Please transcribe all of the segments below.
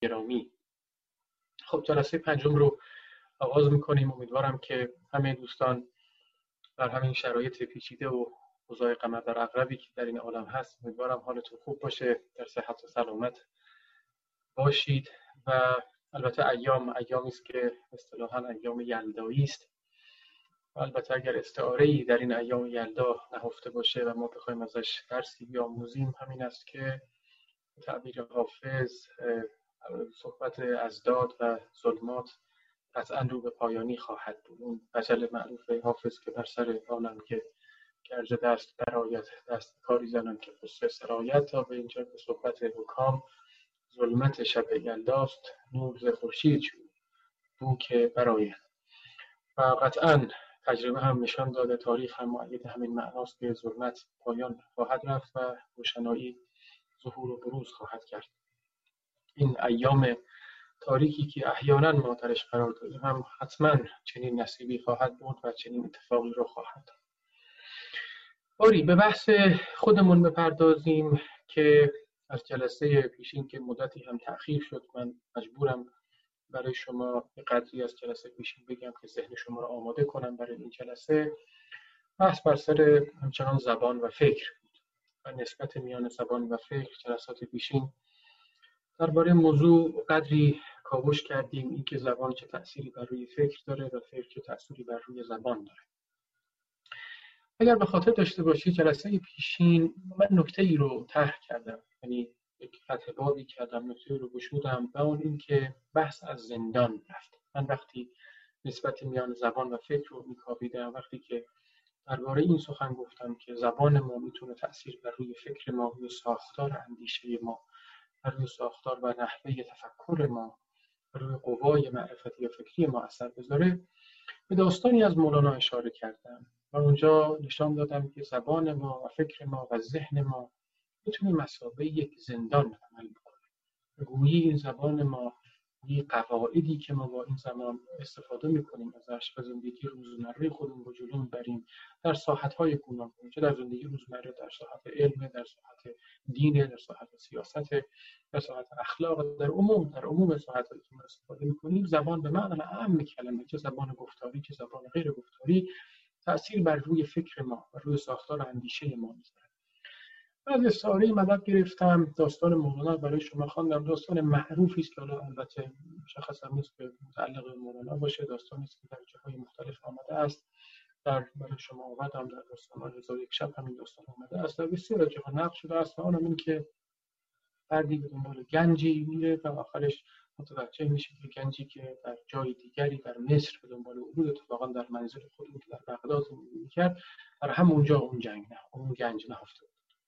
گرامی، خب جلسه پنجم رو آغاز میکنیم. امیدوارم که همه دوستان در همین شرایط پیچیده و اوضاع قمر در عقربی که در این عالم هست، امیدوارم حالتون خوب باشه، در صحت و سلامت باشید. و البته ایامی است که اصطلاحاً ایام یلدایی است. و البته اگر استعاره‌ای در این ایام یلدا نهفته باشه و ما بخوایم ازش درسی بیاموزیم، همین است که تعبیر حافظ صحبت ازداد و ظلمات قطعاً رو به پایانی خواهد بود. اون غزل معروف حافظ که بر سر آنم که گرز دست برآید، دست کاری زنم که قصه سرایت، تا به اینجا به صحبت حکام ظلمت شب یلداست، نور ز خورشید بو که برآید. و قطعاً تجربه هم نشان داده، تاریخ هم مؤید همین معناست که ظلمت پایان خواهد رفت و روشنایی ظهور و بروز خواهد کرد. این ایام تاریکی که احیانا ما درش قرار داریم هم حتما چنین نصیبی خواهد بود و چنین اتفاقی رو خواهد داد. باری به بحث خودمون بپردازیم که از جلسه پیشین که مدتی هم تأخیر شد، من مجبورم برای شما یه قدری از جلسه پیشین بگم که ذهن شما رو آماده کنم برای این جلسه. بحث بر سر همچنان زبان و فکر بود و نسبت میان زبان و فکر. جلسات پیشین درباره موضوع قدری کاوش کردیم، اینکه زبان چه تأثیری بر روی فکر داره و فکر چه تأثیری بر روی زبان داره. اگر به خاطر داشته باشید جلسه پیشین من نکته‌ای رو طرح کردم، یعنی یک فتح بابی کردم، نکته‌ای رو گشودم و اون این که بحث از زندان رفت. من وقتی نسبت میان زبان و فکر رو میکاویدم، وقتی که درباره این سخن گفتم که زبان ما میتونه تأثیر بر روی فکر ما، روی ساختار اندیشه ما، روی ساختار و نحوه تفکر ما، روی قوای معرفتی و فکری ما اثر بذاره، به داستانی از مولانا اشاره کردم و اونجا نشان دادم که زبان ما و فکر ما و ذهن ما میتونه مثابه یک زندان عمل بکنه. گویی این زبان ما، گویی قواعدی که ما با این زبان استفاده میکنیم ازش و زندگی روزمره خودمون رو جلو میبریم در ساحت‌های گوناگون، چه در زندگی روزمره، در ساحت علم، در ساحت دین، در ساحت سیاست، در ساحت اخلاق، در عموم ساحت‌هایی که ما استفاده میکنیم، زبان به معنی اعم کلمه، چه زبان گفتاری چه زبان غیر گفتاری، تأثیر بر روی فکر ما و روی ساختار اندیشه ما میذاره. از استعاره مدد گرفتم، داستان مولانا برای شما خواندم. داستان معروفی است که حالا البته مشخص هم نیست که متعلق به مولانا باشه، داستانی است که در جاهای مختلف آمده است. برای شما آوردم در داستان 1001 شب همین داستان آمده است، در بسیار جاها نقل شده است و آنم این که فردی به دنبال گنجی میره و آخرش متوجه میشه که گنجی که در جای دیگری در مصر به دنبال او بود، اتفاقا در منزل خودمون که در بغداد زندگی می‌کرد، در همونجا اون گنج نهفته.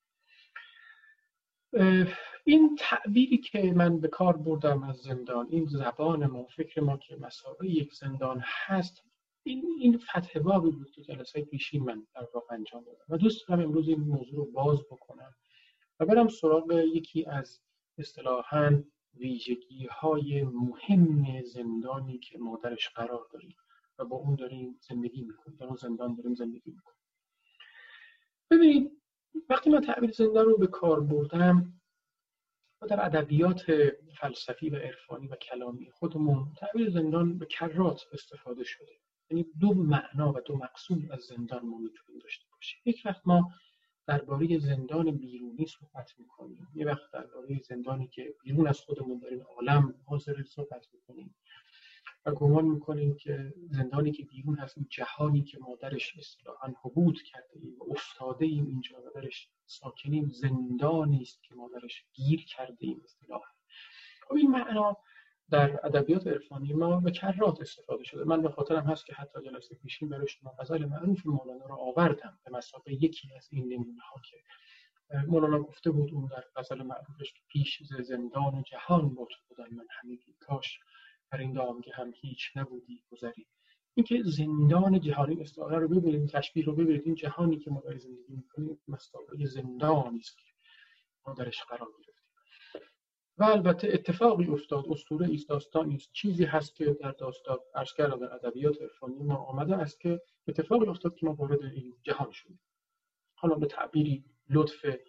این تعبیری که من به کار بردم از زندان، این زبان ما، فکر ما که مثابه یک زندان هست، این فتح بابی بود که جلسه پیشین من در واقع انجام دادم و دوست دارم امروز این موضوع رو باز بکنم و برم سراغ یکی از اصطلاحاً ویژگی‌های مهم زندانی که ما درش قرار داریم و با اون داریم زندگی می‌کنیم، در اون زندان داریم زندگی می‌کنیم. ببینید، وقتی من تعبیر زندان رو به کار بردم و در ادبیات فلسفی و عرفانی و کلامی خودمون تعبیر زندان به کرات استفاده شده. یعنی دو معنا و دو مقصود از زندان ما میتونیم داشته باشیم. یک وقت ما درباره زندان بیرونی صحبت میکنیم، یک وقت درباره زندانی که بیرون از خودمون در این عالم حاضر صحبت میکنیم و گمان میکنیم که زندانی که بیرون هست، این جهانی که ما درش اصطلاحاً حبوط کرده ایم و افتاده ایم اینجا و درش ساکنیم، زندانی است که ما درش گیر کرده ایم اصطلاحاً. خب این معنا در ادبیات عرفانی ما به کرات استفاده شده. من به خاطرم هست که حتی جلسه پیشین برای شما غزل معروف مولانا رو آوردم به مثابه یکی از این نمونه‌ها که مولانا گفته بود اون در غزل معروفش که پیش ز زندان جهان بت بودم من همیدی، کاش در این دامگه هم هیچ نبودی گذری. این که زندان جهانی، استعاره رو ببینید، تشبیه رو ببینید، این جهانی که ما در زندگی می‌کنیم مثابه زندانی است که ما درش قرار گرفتیم. و البته اتفاقی افتاد، اسطوره است، داستانی است، چیزی هست که در داستان عرض کردم در ادبیات عرفانی ما آمده است که اتفاقی افتاد که ما وارد این جهان شدیم. حالا به تعبیری لطف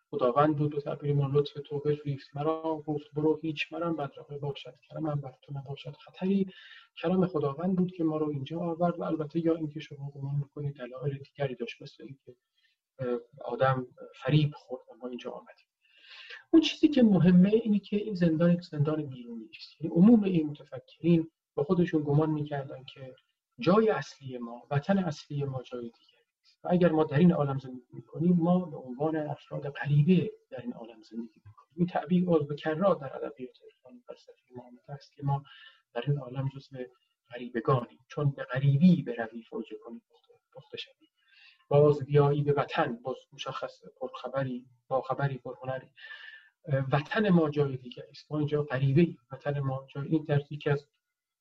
خداوند بود به تعبیر ما لطف تو بفریفت مرا، گفت برو هیچ مرم بدرقه باشد کرمم بر تو نباشد خطری. کرم خداوند بود که ما رو اینجا آورد و البته یا اینکه شما گمان میکنید دلایل دیگری داشت، مثل اینکه آدم فریب خورد و ما اینجا آمدیم. اون چیزی که مهمه اینه که این زندان یک زندان بیرونی است. یعنی عموم این متفکرین با خودشون گمان میکردن که جای اصلی ما، وطن اصلی ما جای دیگری است و اگر ما در این عالم زندگی میکنیم ما به عنوان افراد غریبه در این عالم زندگی میکنیم. این تعبیر عضو کرات در ادبیات عرفانی فلسفی ما آمده است که ما در این عالم جزو غریبگانیم، چون به غریبی بروی فوج کنی پخته شوی. باز بیایی به وطن، باز مشخص پرخبری با خبری پرهنری. وطن ما جای دیگه است، ما اینجا غریبه ایم. وطن ما جای این در یکی از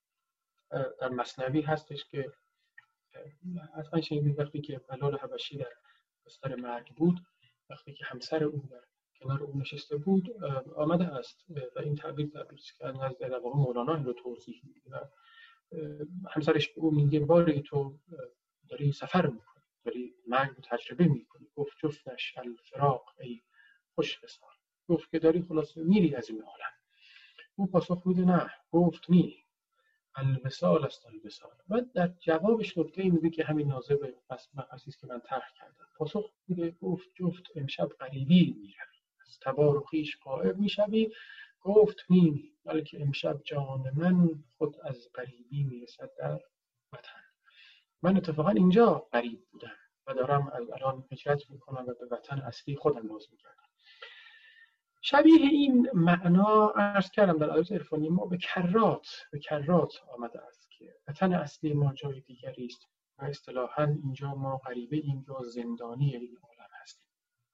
در مثنوی هستش که حتما شنیدید وقتی که بلال حبشی در بستر مرگ بود، وقتی که همسر او در کنار او نشسته بود آمده است و این تعبیر که از نزد در واقع مولانا این رو توضیح میده و همسرش به او میگه باری تو داری سفر میکنی، داری مرگ رو تجربه میکنی. گفت جفتش الفراق ای خوش وصال. گفت که داری خلاصه میری از این عالم. او پاسخ میده نه. گفت نی الوصال است الوصال. و در جوابش نکته‌ای میگه که همین ناظر مبحثی است که من طرح کردم. پاسخ میده گفت جفت امشب غریبی میروی، از تبار و خویش غایب میشوی. گفت نی بلکه امشب جان من خود از غریبی میرسد در وطن. من اتفاقا اینجا غریب بودم و دارم از الان هجرت میکنم و به وطن اصلی خودم باز میگردم. شبیه این معنا عرض کردم در آیات عرفانی ما به کرات آمده است که وطن اصلی ما جای دیگری است و اصطلاحاً اینجا ما غریبه ایم یا زندانی این عالم هستیم.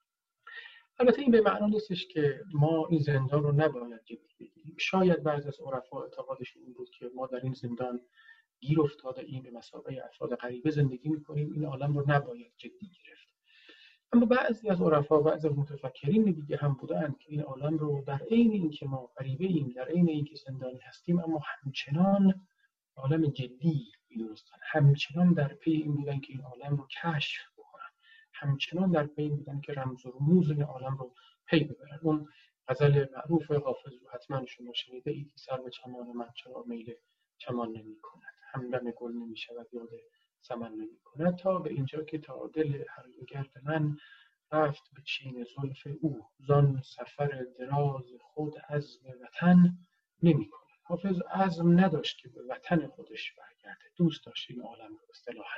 البته این به معنا نیستش که ما این زندان رو نباید جدی بگیریم. شاید بعضی از عرفا اعتقادشون این بود که ما در این زندان گیر افتاده ایم، به مثابه افراد غریبه زندگی می‌کنیم، این عالم رو نباید جدی گرفت. اما بعضی از عرفا و بعضی از متفکرین دیگه هم بودند که این عالم رو در عین اینکه ما غریبه ایم، در عین اینکه زندانی هستیم، اما همچنان عالم جدی می‌دونستن، همچنان در پی این بودن که این عالم رو کشف بکنن، همچنان در پی این بودن که رمز و رموز این عالم رو پی ببرن. اون غزل معروف حافظ رو حتما شما شنیده اید که سر به چمان من چرا میل چمان نمی‌کند، همدم گل نمی‌شود یاد سمن نمی‌کند، تا به اینجا که تا دل هرگرد من رفت به چین زلف او، زان سفر دراز خود عزم وطن نمی‌کند. حافظ عزم نداشت که به وطن خودش برگرده، دوست داشت این عالم رو اصطلاحاً.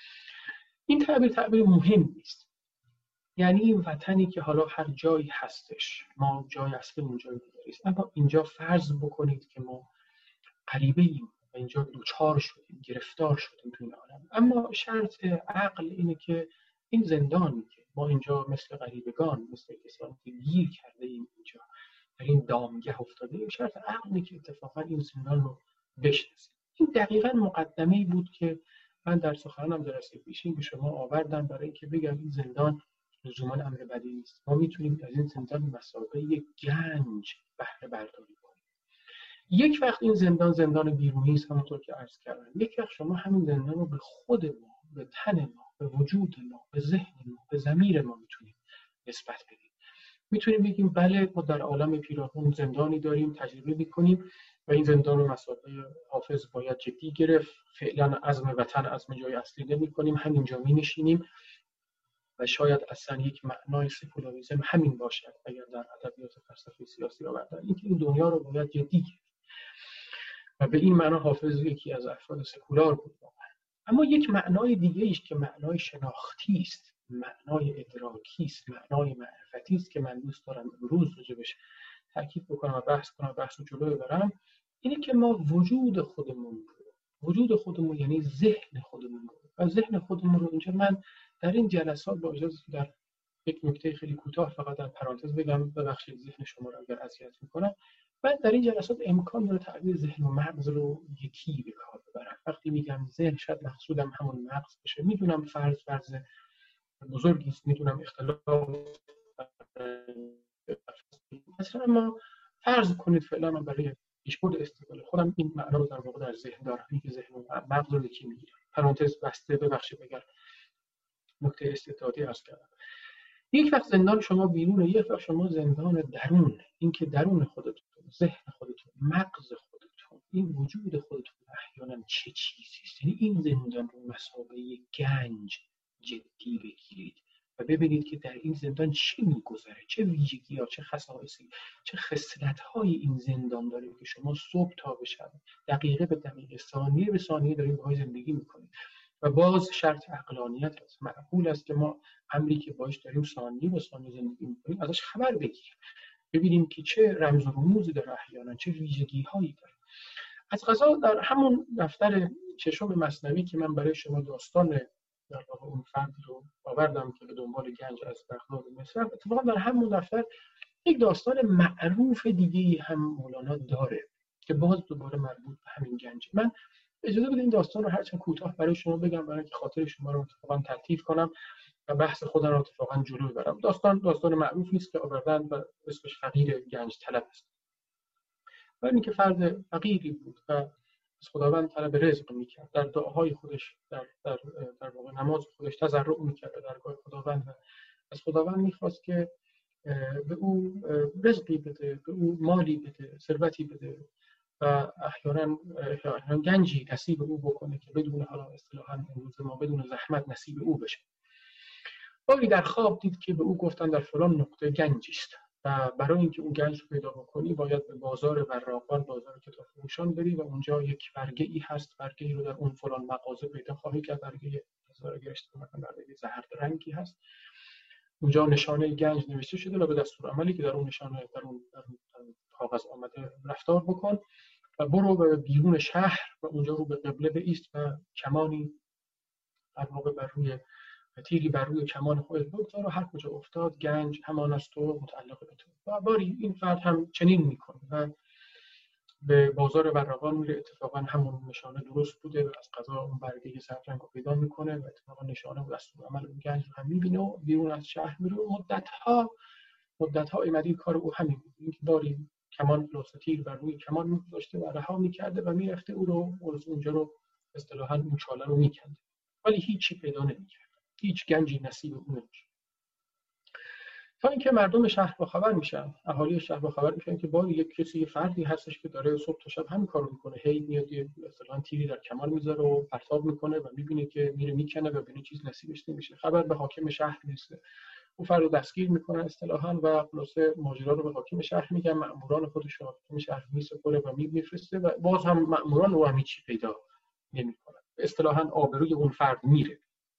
این تعبیر مهم نیست. یعنی این وطنی که حالا هر جایی هستش، ما جای اصلیمون جای دیگری است، اما اینجا فرض بکنید که ما غریبه ایم و اینجا دوچار شدیم، گرفتار شدیم تو این عالم. اما شرط عقل اینه که این زندانی که ما اینجا مثل غریبگان، مثل کسانی که گیر کرده ایم اینجا در این دامگه افتاده ایم، شرط عقل اینه که اتفاقا این زندان رو بشناسیم. این دقیقاً مقدمه‌ای بود که من در سخنانم جلسه پیشین به شما آوردم برای اینکه بگم این زندان لزوما امر بدی نیست. ما میتونیم از این زندان مثابه یک گنج بهره برداری کنیم. یک وقت این زندان بیرونی است، همونطور که عرض کردم. یک وقت شما همین زندان رو به خود ما، به تن ما، به وجود ما، به ذهن ما، به ضمیر ما میتونیم نسبت بدیم. میتونیم بگیم بله ما در عالم پیرامون زندانی داریم، تجربه میکنیم و این زندان رو مثابه حافظ باید جدی گرفت. فعلا عزم وطن، عزم جای اصلی نمی‌کنیم، همینجا می‌نشینیم و شاید اصلا یک معنای سکولاریسم همین باشد اگر در ادبیات فلسفه سیاسی آوردن، اینکه این دنیا رو باید جدی گرفت و به این معنا حافظ یکی از افراد سکولار بود. اما یک معنای دیگه ایش که معنای شناختی است، معنای ادراکی است، معنای معرفتی است که من دوست دارم امروز راجبش تاکید بکنم و بحث کنم، بحث رو جلو ببرم، اینه که ما وجود خودمون یعنی ذهن خودمون رو و ذهن خودمون رو اینجا من در این جلسات با اجازه در یک نکته خیلی کوتاه فقط در پرانتز بگم، ببخشید ذهن شما رو اگر اذیت میکنم. من در این جلسات امکان داره تعبیر ذهن و مغز رو یکی به کار ببرم. وقتی میگم ذهن شاید مقصودم همون مغز بشه. میدونم فرض بزرگی است، میدونم اختلاف مثلا، اما فرض کنید فعلا من برای پیشبرد استدلال خودم این معنا رو در واقع در ذهن دارم، اینکه ذهن و مغز رو یکی میگیرم. پرانتز بسته، ببخشید اگر نکته استعدادی عرض کردم. یک وقت زندان شما بیرونه، یک وقت شما زندان درون. این که درون خودتون، ذهن خودتون، مغز خودتون، این وجود خودتون احیانا چه چیزی است. یعنی این زندان رو مثابه گنج جدی بگیرید و ببینید که در این زندان چی میگذره، چه ویژگی‌ها، چه خصائصی، چه خصلت‌های این زندان داره که شما صبح تا به شب، دقیقه به دقیقه، ثانیه به ثانیه دارید باهاش زندگی میکنید. و باز شرط عقلانیت است. معقول است که ما امری که باش داریم ثانیه به ثانیه زندگی میکنیم ازش خبر بگیریم، ببینیم که چه رمز و رموزی داره، احیانا چه ویژگی‌هایی داره. از قضا در همون دفتر ششم مثنوی که من برای شما داستان در واقع اون فردی رو آوردم که به دنبال گنج از بغداد مصر، اتفاقا در همون دفتر یک داستان معروف دیگه‌ای هم مولانا داره که باز دوباره مربوط به همین گنج. من اجازه بدید این داستان رو هرچند کوتاه برای شما بگم، برای اینکه خاطر شما رو اتفاقا تلطیف کنم و بحث خودم رو اتفاقا جلو ببرم. داستان معروفی است که آوردن و اسمش فقیر گنج طلب است. و اینکه فرد فقیری بود و از خداوند طلب رزق میکرد، در دعاهای خودش در واقع نماز خودش تضرع میکرد به درگاه خداوند و از خداوند میخواست که به او رزقی بده، به او مالی بده، ثروتی بده و احیانا گنجی نصیب او بکنه که بدون حالا اصطلاحاً امروز ما بدون زحمت نصیب او بشه. باری در خواب دید که به او گفتن در فلان نقطه گنجی است و برای اینکه اون گنج رو پیدا بکنی باید به بازار براقان، بازار کتاب فروشان بری و اونجا یک برگه ای هست، برگه ای رو در اون فلان مغازه پیدا خواهی کرد، برگه برگه زرد رنگی هست، اونجا نشانه گنج نوشته شده و به دستور عملی که در اون نشانه در اون کاغذ آمده رفتار بکن و برو به بیرون شهر و اونجا رو به قبله بایست و کمانی در واقع بر روی تیری بر روی کمان خودت بگذار و هر کجا افتاد گنج همان است و متعلق به تو. و باری این فرد هم چنین میکنه و به بازار براقان میره. اتفاقا همون نشانه درست بوده و از قضا اون برگه زرد رنگ رو پیدا میکنه و اتفاقا نشانه و دستور عمل اون گنج رو هم میبینه و بیرون از شهر میره. مدت‌ها ایمدی کار او همین بود، اینکه باری کمان پلاس تیر بر روی کمان می‌گذاشته و رها می‌کرده و میرفته او رو اونجا رو اصطلاحاً اون چاله رو می‌کنده، ولی هیچی پیدا نمی‌کرد، هیچ گنجی نصیب او نمیشه. تا اینکه مردم شهر با خبر میشن، اهالی شهر با خبر میشن که باری یک کسی، یه فردی هستش که داره صبح تا شب همین کارو میکنه، هی میاد مثلا تیری در کمان میذاره و پرتاب میکنه و میبینه که میره میکنه و به چیز نصیبش نمیشه. خبر به حاکم شهر میرسه، اون فرد رو دستگیر میکنن اصطلاحاً و خلاصه ماجرا رو به حاکم شهر میگن، مأموران خودش رو حاکم شهر میسپره و میفرسته و باز هم مأموران رو هیچی پیدا نمیکنن، اصطلاحاً آبروی اون فرد میره.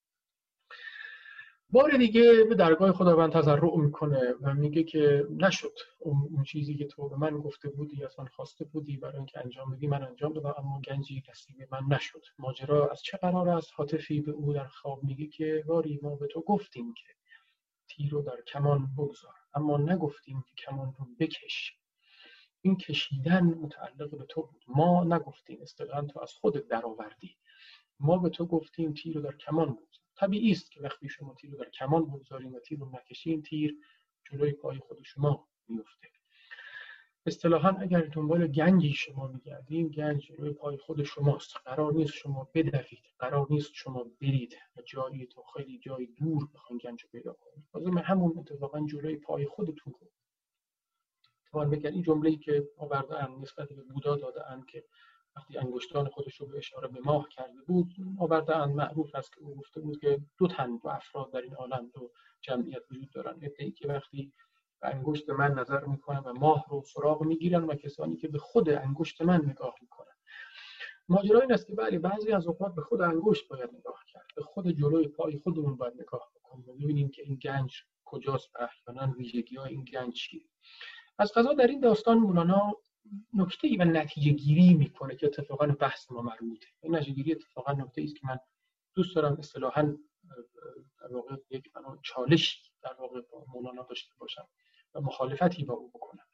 بار دیگه به درگاه خداوند تضرع میکنه و میگه که نشد اون چیزی که تو به من گفته بودی، از من خواسته بودی برای اینکه انجام بدی من انجام دادم، اما گنجی نصیب من نشد. ماجرا از چه قرار است؟ هاتفی به او در خواب میگه که باری ما به تو گفتیم که تیر رو در کمان بگذار، اما نگفتیم که کمان رو بکش. این کشیدن متعلق به تو بود، ما نگفتیم، اصطلاحاً تو از خودت درآوردی. ما به تو گفتیم تیر رو در کمان بگذار. طبیعی است که وقتی شما تیر رو در کمان بگذاریم و تیر رو نکشین، تیر جلوی پای خود شما میفته. اصطلاحاً اگر دنبال گنجی شما میگردین، گنج جلوی پای خود شماست. قرار نیست شما بدوید، قرار نیست شما برید و جایی تا خیلی جای دور بخواید گنج رو پیدا کنید. لازم همون اتفاقاً جلوی پای خودتون رو. طبعاً بگن این جمله‌ای که آوردن نسبت به بودا دادن که وقتی انگشتان خودش رو به اشاره به ماه کرده بود، آوردن معروف است که او گفته بود که دو افراد در این عالم، دو جمعیت وجود دارن، عده‌ای که وقتی به انگشت من نظر میکنن و ماه رو سراغ میگیرن و کسانی که به خود انگشت من نگاه میکنن. ماجرا این است که بله بعضی از اوقات به خود انگشت باید نگاه کرد، به خود جلوی پای خودمون باید نگاه بکنیم و ببینیم که این گنج کجاست و احیانا ویژگی‌های این گنج چیه. از قضا در این داستان مولانا نکته‌ای و نتیجه گیری میکنه که اتفاقا بحث ما مربوطه. این نتیجه گیری اتفاقا نکته‌ای است که من دوست دارم اصطلاحاً در واقع یک چالشی در واقع با مولانا داشته باشم و مخالفتی با او بکنم.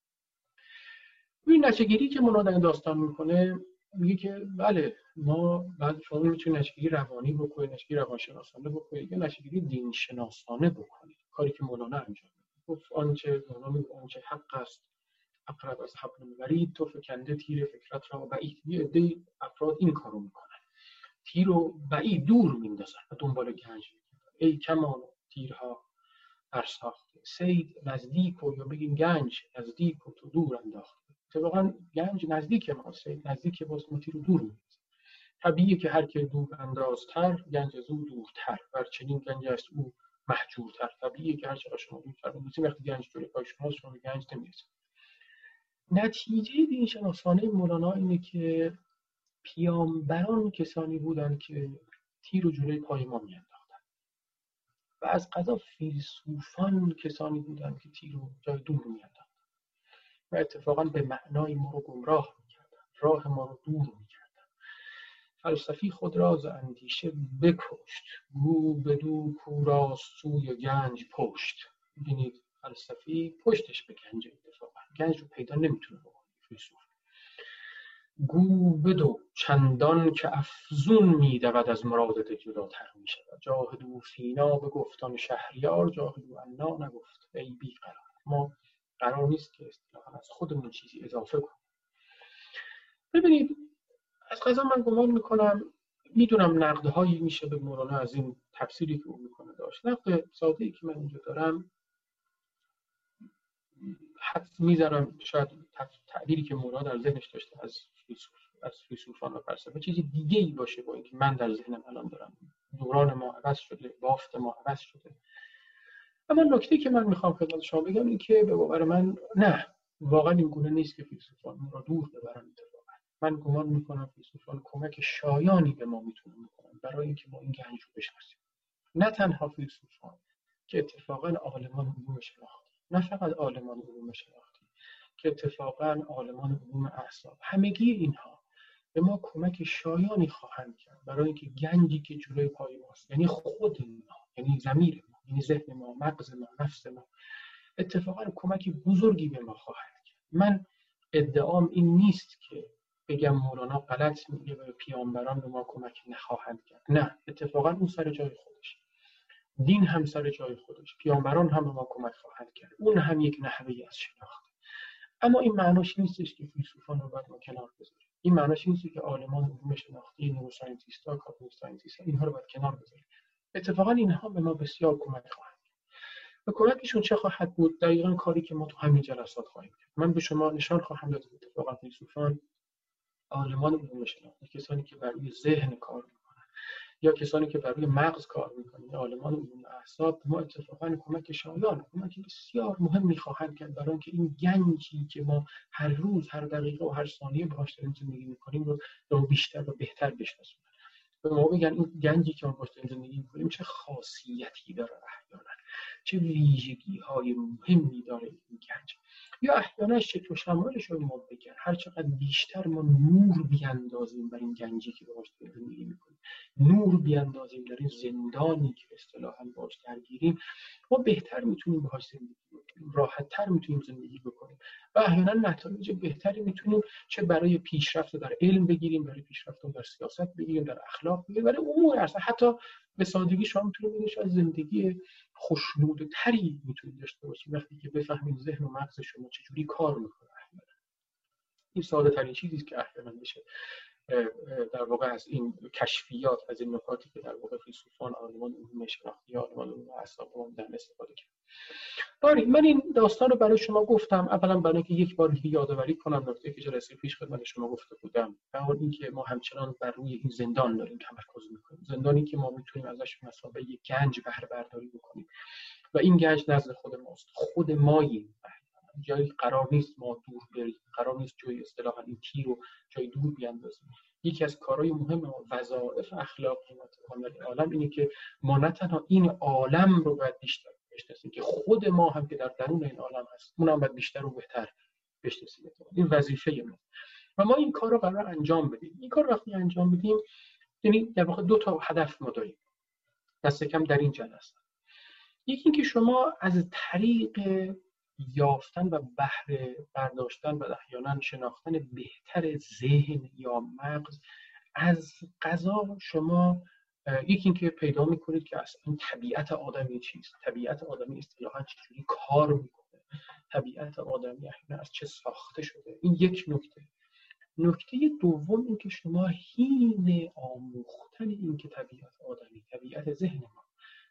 این نتیجه گیری که مولانا در این داستان میکنه میگه که بله ما بعد شما میتونید نتیجه گیری روانی بکنید، نتیجه گیری روانشناسانه بکنید، یا نتیجه گیری دین شناسانه بکنید. کاری که مولانا انجام میده. گفت آنچه حق است اقرب از حبل الورید، تو فکنده تیر فکرت را بعید. یه عده افراد این کارو میکنن، تیر رو بعید دور میندازن و دنبال گنج میگردن. ای کمان و تیرها فرساخته. صید نزدیک و یا بگیم گنج نزدیک و تو دور انداخته. اتفاقا گنج نزدیک ما، صید نزدیک باز ما تیر رو دور می‌اندازیم. طبیعیه که هر که دور اندازتر گنج از او دورتر، بر چنین گنج است او محجورتر. طبیعیه که هر چقدر شما دورتر بودید وقتی گنج جلوی پای شماست شما به گنج نمی‌رسید. نتیجه دینشناسانه مولانا اینه که پیامبران کسانی بودند که تیر رو جلوی پای ما می‌انداختن و از قضا فیلسوفان کسانی بودند که تیر رو جای دور می‌انداختن و اتفاقا به معنای ما رو گمراه می‌کردن، راه ما رو دور می‌کردن. فلسفی خود را ز اندیشه بکشت، گو بدو کو راست سوی گنج پشت. ببینید فلسفی پشتش به گنج، اتفاقا گنج رو پیدا نمیتونه بکنه. فیلسوف گو بدو چندان که افزون می‌دود از مرادت جداتر می‌شود. جاهدوا فینا بگفتان شهریار، جاهدوا عنا نگفت ای بی قرار. ما قرار نیست که اصطلاحاً از خودمون چیزی اضافه کنیم. ببینید از قضا من گمان میکنم، میدونم نقدهایی میشه به مولانا از این تفسیری که او میکنه داشت. نقد ساده‌ای که من اینجا دارم، حدس میذارم شاید تعبیری که مولانا در ذهنش داشته از فیلسوفان و فلسفه چیزی دیگه ای باشه با اینکه من در ذهنم الان دارم. دوران ما عوض شده، بافت ما عوض شده. اما نکته که من میخوام خدمت شما بگم این که به باور من نه، واقعا این گونه نیست که فیلسوفان ما را دور ببرن. من گمان میکنم فیلسوفان کمک شایانی به ما میتونن بکنن برای اینکه ما این گنج رو بشناسیم. نه تنها فیلسوفان که اتفاقا عالمان علوم شناختی، نه فقط عالمان علوم شناختی که اتفاقا عالمان علوم اعصاب، همگی اینها به ما کمک شایانی خواهند کرد برای اینکه گنجی که جلوی پای ماست، یعنی خود ما، یعنی ضمیر ما، یعنی ذهن ما، مغز ما، نفس ما، اتفاقا کمک بزرگی به ما خواهد کرد. من ادعام این نیست که بگم مولانا غلط میگه و پیامبران به ما کمک نخواهند کرد. نه، اتفاقا اون سر جای خودش، دین هم سر جای خودش، پیامبران هم به ما کمک خواهند کرد، اون هم یک نحوه‌ای از شناخت. اما این معناش نیستش که فیلسوفان رو باید ما کنار بذاریم. این معناش نیست که عالمان علوم شناختی، نوروساینتیست‌ها، کاگنیتیویست‌ها اینها رو باید کنار بذاریم. اتفاقا اینها به ما بسیار کمک خواهند کرد. و کمکشون چه خواهد بود؟ دقیقاً کاری که ما تو همین جلسات خواهیم کرد. من به شما نشان خواهم داد اتفاقا فیلسوفان، عالمان علوم شناختی، کسانی که بر روی ذهن کار میکنن یا کسانی که بر روی مغز کار میکنن، عالمان علوم اعصاب، ما اتفاقا کمک شایان، کمک بسیار مهمی خواهند کرد برای اینکه این گنجی که ما هر روز، هر دقیقه و هر ثانیه باهاش داریم زندگی میکنیم رو بیشتر و بهتر بشناسیم. به ما بگن این گنجی که ما باهاش زندگی میکنیم چه خاصیتی داره، احیانا چه ویژگی‌های مهمی داره این گنج، یا احیانا شکل و شمالش رو ما بگن. هر چقدر بیشتر ما نور بیاندازیم بر این گنجی که باهاش زندگی میکنیم، نور بیاندازیم در این زندانی که اصطلاحاً باهاش درگیریم، ما بهتر میتونیم باهاش زندگی بکنیم، راحت‌تر میتونیم زندگی بکنیم و احیانا نتایج بهتری میتونیم چه برای پیشرفت در علم بگیریم، برای پیشرفت در سیاست بگیریم، در اخلاق بگیریم، برای امور اصلا حتی به سادگی شما میتونید ببینید از زندگی خوشنودتری میتونید داشته باشید وقتی که بفهمید ذهن و مغز شما چجوری کار میکنه. این ساده ترین چیزی است که احیانا بشه در واقع از این کشفیات، از این نکاتی که در واقع فیلسوفان، عالمان علوم شناختی یا عالمان علوم اعصاب در استفاده کردن. من این داستان رو برای شما گفتم اولا برای اینکه یک بار دیگه یادآوری کنم نکته که جلسه پیش خدمت شما گفته بودم، اون اینکه ما همچنان بر روی این زندان داریم تمرکز می‌کنیم، زندانی که ما میتونیم ازش مثابه یک گنج بهره برداری بکنیم و این گنج نزد خود ماست، خود ماییم. جایی قرار نیست ما دور بریم، قرار نیست جای اصطلاحاً این تیر رو جای دور بیاندازیم. یکی از کارهای مهم ما، وظایف اخلاقی ما در عالم اینه که ما نه تنها این عالم رو باید بیشتر بشناسیم که خود ما هم که در درون این عالم هست اونم باید بیشتر و بهتر بشناسیم. این وظیفه ما و ما این کار رو قرار انجام بدیم. این کار وقتی انجام بدیم، یعنی در واقع دو تا هدف ما داریم دست کم در این جلسه. یکی اینکه شما از طریق یافتن و بهره برداشتن و احیانا شناختن بهتر ذهن یا مغز از قضا شما یکی اینکه پیدا میکنید که اصلا طبیعت آدمی چیست، طبیعت آدمی اصطلاحاً چجوری کار میکنه، طبیعت آدمی احیانا از چه ساخته شده. این یک نکته. نکته دوم این که شما حین آموختن این که طبیعت آدمی، طبیعت ذهن ما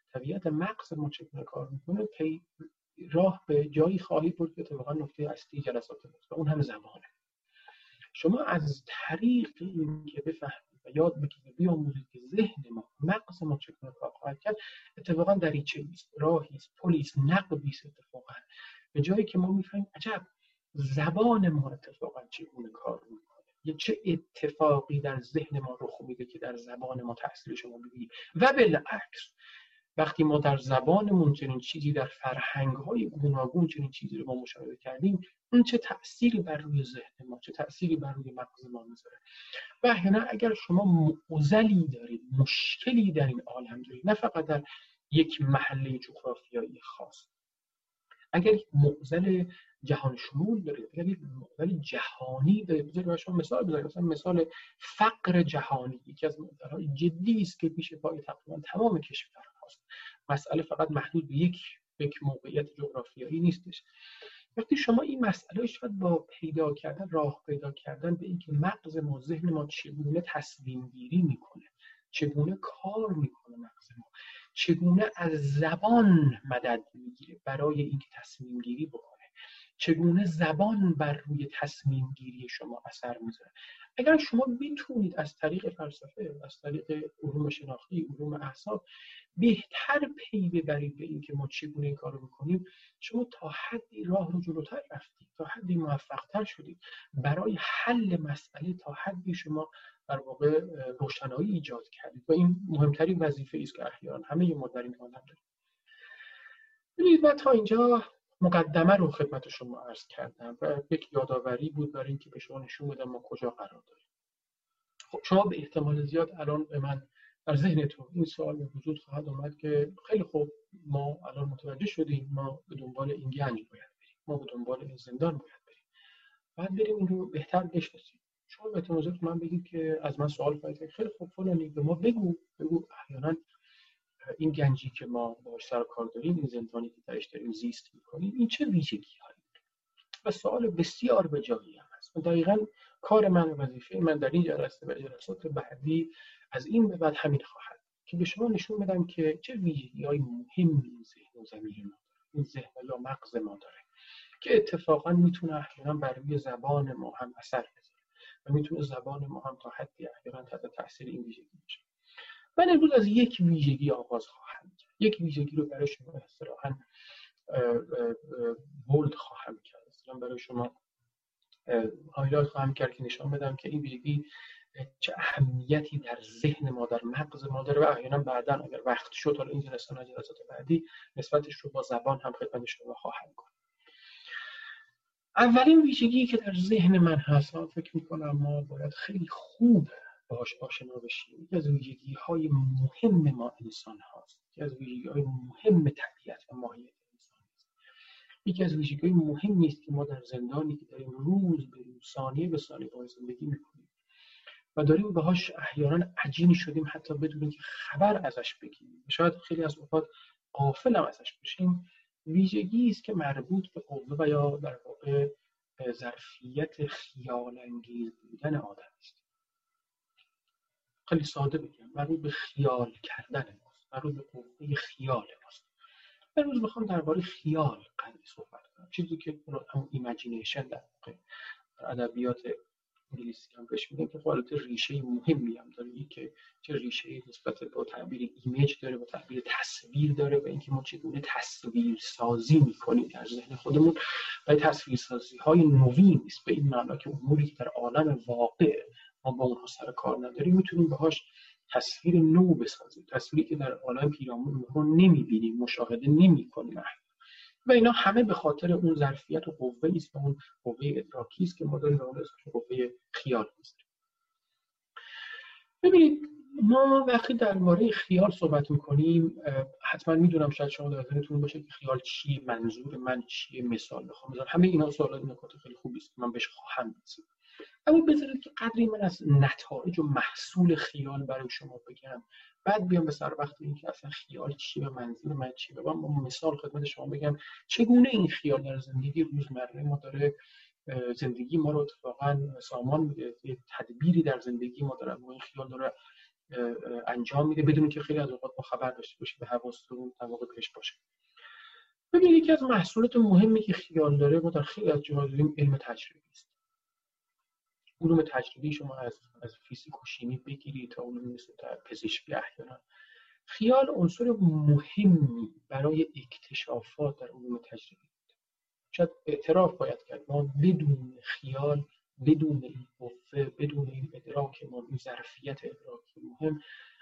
طبیعت مغز ما چگونه کار میکنه، راه به جایی خواهی برد که اتفاقا نکته اصلی جلسات بود و اون هم زبانه. شما از طریق این که بفهمید و یاد بگیرید بیاموزید که ذهن ما، مغز ما چگونه کار خواهد کرد، اتفاقا دریچه‌ای است، راهی است، پلی است، نقبی است. اتفاقا به جایی که ما میفهمیم عجب زبان ما اتفاقا چگونه کار میکنه، یا چه اتفاقی در ذهن ما رخ میده که در زبان ما تاثیرش ما ببینیم. و بالعکس وقتی ما در زبانمون چنین چیزی، در فرهنگ‌های گوناگون چنین چیزی رو ما مشاهده کردیم، اون چه تأثیری بر روی ذهن ما، چه تأثیری بر روی مغز ما میذاره. و احیانا اگر شما معضلی دارید، مشکلی در این عالم دارید، نه فقط در یک محله جغرافیایی خاص، اگر یک معضل جهان شمول دارید، اگر یک معضل جهانی دارید، بذارید شما مثال بزنید، مثلا مثال فقر جهانی یکی از معضل‌های جدی است که پیش پای تقریبا تمام کشورها هست. مسئله فقط محدود به یک موقعیت جغرافیایی نیستش. وقتی شما این مسئله شاید با پیدا کردن، راه پیدا کردن به اینکه مغز ما، ذهن ما چگونه تصمیم گیری میکنه، چگونه کار میکنه مغز ما، چگونه از زبان مدد میگیره برای اینکه تصمیم گیری بکنه، چگونه زبان بر روی تصمیم گیری شما اثر میذاره. اگر شما بتونید از طریق فلسفه، از طریق علوم شناختی، علوم اعصاب بهتر پی ببرید به اینکه ما چگونه این کارو میکنیم، شما تا حدی راه رو جلوتر رفتید، تا حدی موفق‌تر شدید برای حل مسئله، تا حدی شما در واقع روشنایی ایجاد کردید. و این مهمترین وظیفه است که احیانا همه ما در این عالم داریم. ببینید، من تا اینجا مقدمه رو خدمت شما عرض کردم و یک یادآوری بود برای اینکه به شما نشون بدم ما کجا قرار داریم. خب شما به احتمال زیاد الان به من در ذهنتون این سوال به وجود خواهد آمد که خیلی خوب، ما الان متوجه شدیم ما به دنبال این گنج باید بریم، ما به دنبال این زندان باید بریم، باید بریم این رو بهتر بشناسیم. شما به احتمال زیاد من بگید که از من سوال کنید خیلی خوب فلانی به ما بگو احیانا این گنجی که ما باهاش سر کار داریم، این زندانی که درش داریم زیست می‌کنیم، این چه ویژگی‌هایی داره؟ و سوال بسیار به جایی هم هست. دقیقاً کار من و وظیفه من در این جلسه و جلسات بعدی از این به بعد همین خواهد که به شما نشون بدم که چه ویژگی‌های مهمی این ذهن و ضمیر ما داره، این ذهن یا مغز ما داره که اتفاقاً میتونه احیانا بر روی زبان ما هم اثر بذاره و میتونه زبان ما هم تا حدی احیانا تحت تاثیر این ویژگی باشه. من امروز از یک ویژگی آغاز خواهم کرد. یک ویژگی رو برای شما اصطلاحاً بولد خواهم کرد، اصطلاحاً برای شما هایلایت خواهم کرد که نشان بدم که این ویژگی چه اهمیتی در ذهن ما، در مغز ما داره و احیانا بعداً اگر وقت شد، حالا این جلسات بعدی نسبتش رو با زبان هم خدمت شما خواهم گفت. اولین ویژگی که در ذهن من هست، من فکر می‌کنم ما باید خیلی خوب باهاش آشنا بشیم، یکی از ویژگی‌های مهم ما انسان هاست، یکی از ویژگی‌های مهم طبیعت و ماهیت انسان است، یکی از ویژگی‌های مهمی است که ما در زندانی که داریم روز به روز، ثانیه به ثانیه باهاش زندگی می‌کنیم و داریم باهاش احیانا عجین شدیم حتی بدون اینکه خبر ازش بگیریم، شاید خیلی از اوقات غافل هم ازش باشیم. ویژگی است که مربوط به قوه و یا در واقع ظرفیت خیال انگیز بودن آدم است. خیلی ساده بگم، مربوط به خیال کردن ماست، مربوط به قوه خیال ماست. امروز میخوام درباره خیال قدری صحبت کنم، چیزی که همون ایمیجینیشن در واقع ادبیات انگلیسی هم بهش میگن که حالت ریشه مهمی هم داره، که چه ریشه نسبت به تعبیر ایمیج داره، با تعبیر تصویر داره و اینکه ما چگونه تصویر سازی میکنیم در ذهن خودمون و تصویر سازی های نوین است، به این معنا که اموری که در عالم واقع ما با اونها سر کار نداریم میتونیم باهاش تصویر نو بسازیم، تصویری که در عالم پیرامون ما نمیبینیم، مشاهده نمیکنیم و اینا همه به خاطر اون ظرفیت و قوه‌ای است و اون قوه ادراکی است که ما داریم و اون اسمش قوه خیال می‌ذاریم. ببینید، ما وقتی درباره خیال صحبت می‌کنیم، حتما میدونم شاید شما در ذهنتون باشه که خیال چیه، منظور من چیه، مثال بخوام بزنم. همه اینا سوالات نکات خیلی خوبی است، من بهش خواهم رسید. اما بذارید که قدری من از نتایج و محصول خیال برای شما بگم، بعد بیام به سر وقت اینکه اصلا خیال چیه و منظور من چیه و با مثال خدمت شما بگم چگونه این خیال در زندگی روزمره ما داره زندگی ما رو اتفاقا سامان میده، یه تدبیری در زندگی ما داره، این خیال داره انجام میده بدون که خیلی از اوقات ما خبر داشته باشیم و حواستون در واقع بهش باشه. ببینید یکی از محصولات مهمی که خیال داره ما در خیلی از جاها دیدیم علم تجربی است. علوم تجربی شما از فیزیک و شیمی بگیرید تا علوم مثل پزشکی احیانا. خیال عنصر مهمی برای اکتشافات در علوم تجربی. شاید اعتراف باید کرد ما بدون خیال، بدون این قوه، بدون این ادراک ما، این ظرفیت ادراکی مهم،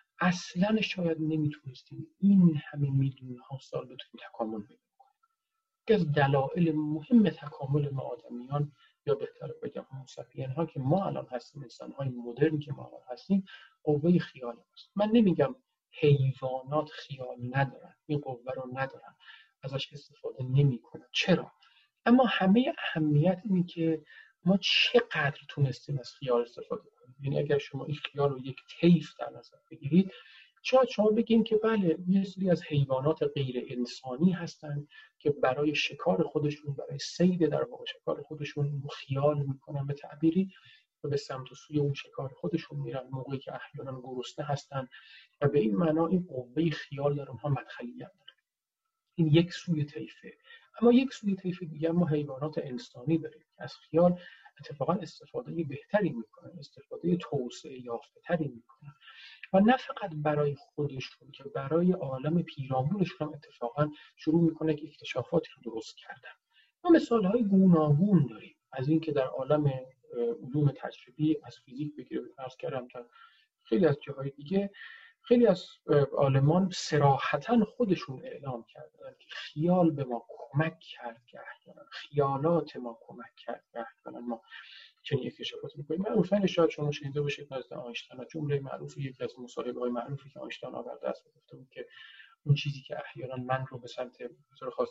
اصلا شاید نمیتونستیم این همه میلیون ها سال بتونیم تکامل پیدا کنیم. یکی از دلایل مهم تکامل ما آدمیان، یا بهتر بگم هومو ساپین ها که ما الان هستیم، انسان های مدرن که ما الان هستیم، قوه خیال است. من نمیگم حیوانات خیال ندارن، این قوه رو ندارن، ازش استفاده نمیکنن. چرا؟ اما همه اهمیت اینه که ما چقدر تونستیم از خیال استفاده کنیم. یعنی اگر شما این خیال رو یک طیف در نظر بگیرید، شاید شما بگین که بله یه سری از حیوانات غیر انسانی هستن که برای شکار خودشون، برای صید در واقع شکار خودشون خیال میکنن، به تعبیری و به سمت و سوی اون شکار خودشون میرن موقعی که احیانا گرسنه هستن و به این معنا این قوه خیال در اونها مدخلیت داره. این یک سوی طیفه. اما یک سوی طیف دیگر ما حیوانات انسانی داریم که از خیال اتفاقا استفاده بهتری میکنن، استفاده توسعه یافته تری میکنن و نه فقط برای خودشون که برای عالم پیرامونشون هم اتفاقا شروع میکنه که اکتشافاتی رو درست کردن. ما مثالهای گوناگون داریم از این که در عالم علوم تجربی، از فیزیک بگیریم، عرض کردم تا خیلی از جاهای دیگه، خیلی از عالمان صراحتاً خودشون اعلام کردن که خیال به ما کمک کرد که احیانا خیالات ما کمک کرد که احیانا ما چنین اکتشافاتی می‌کنیم. معروفاً شاید شما شنیده باشید از آینشتین، جمله معروفی یکی از مصاحبه‌های معروفی که آینشتین آورده است، گفته بود که اون چیزی که احیانا من رو به سمت بطور خاص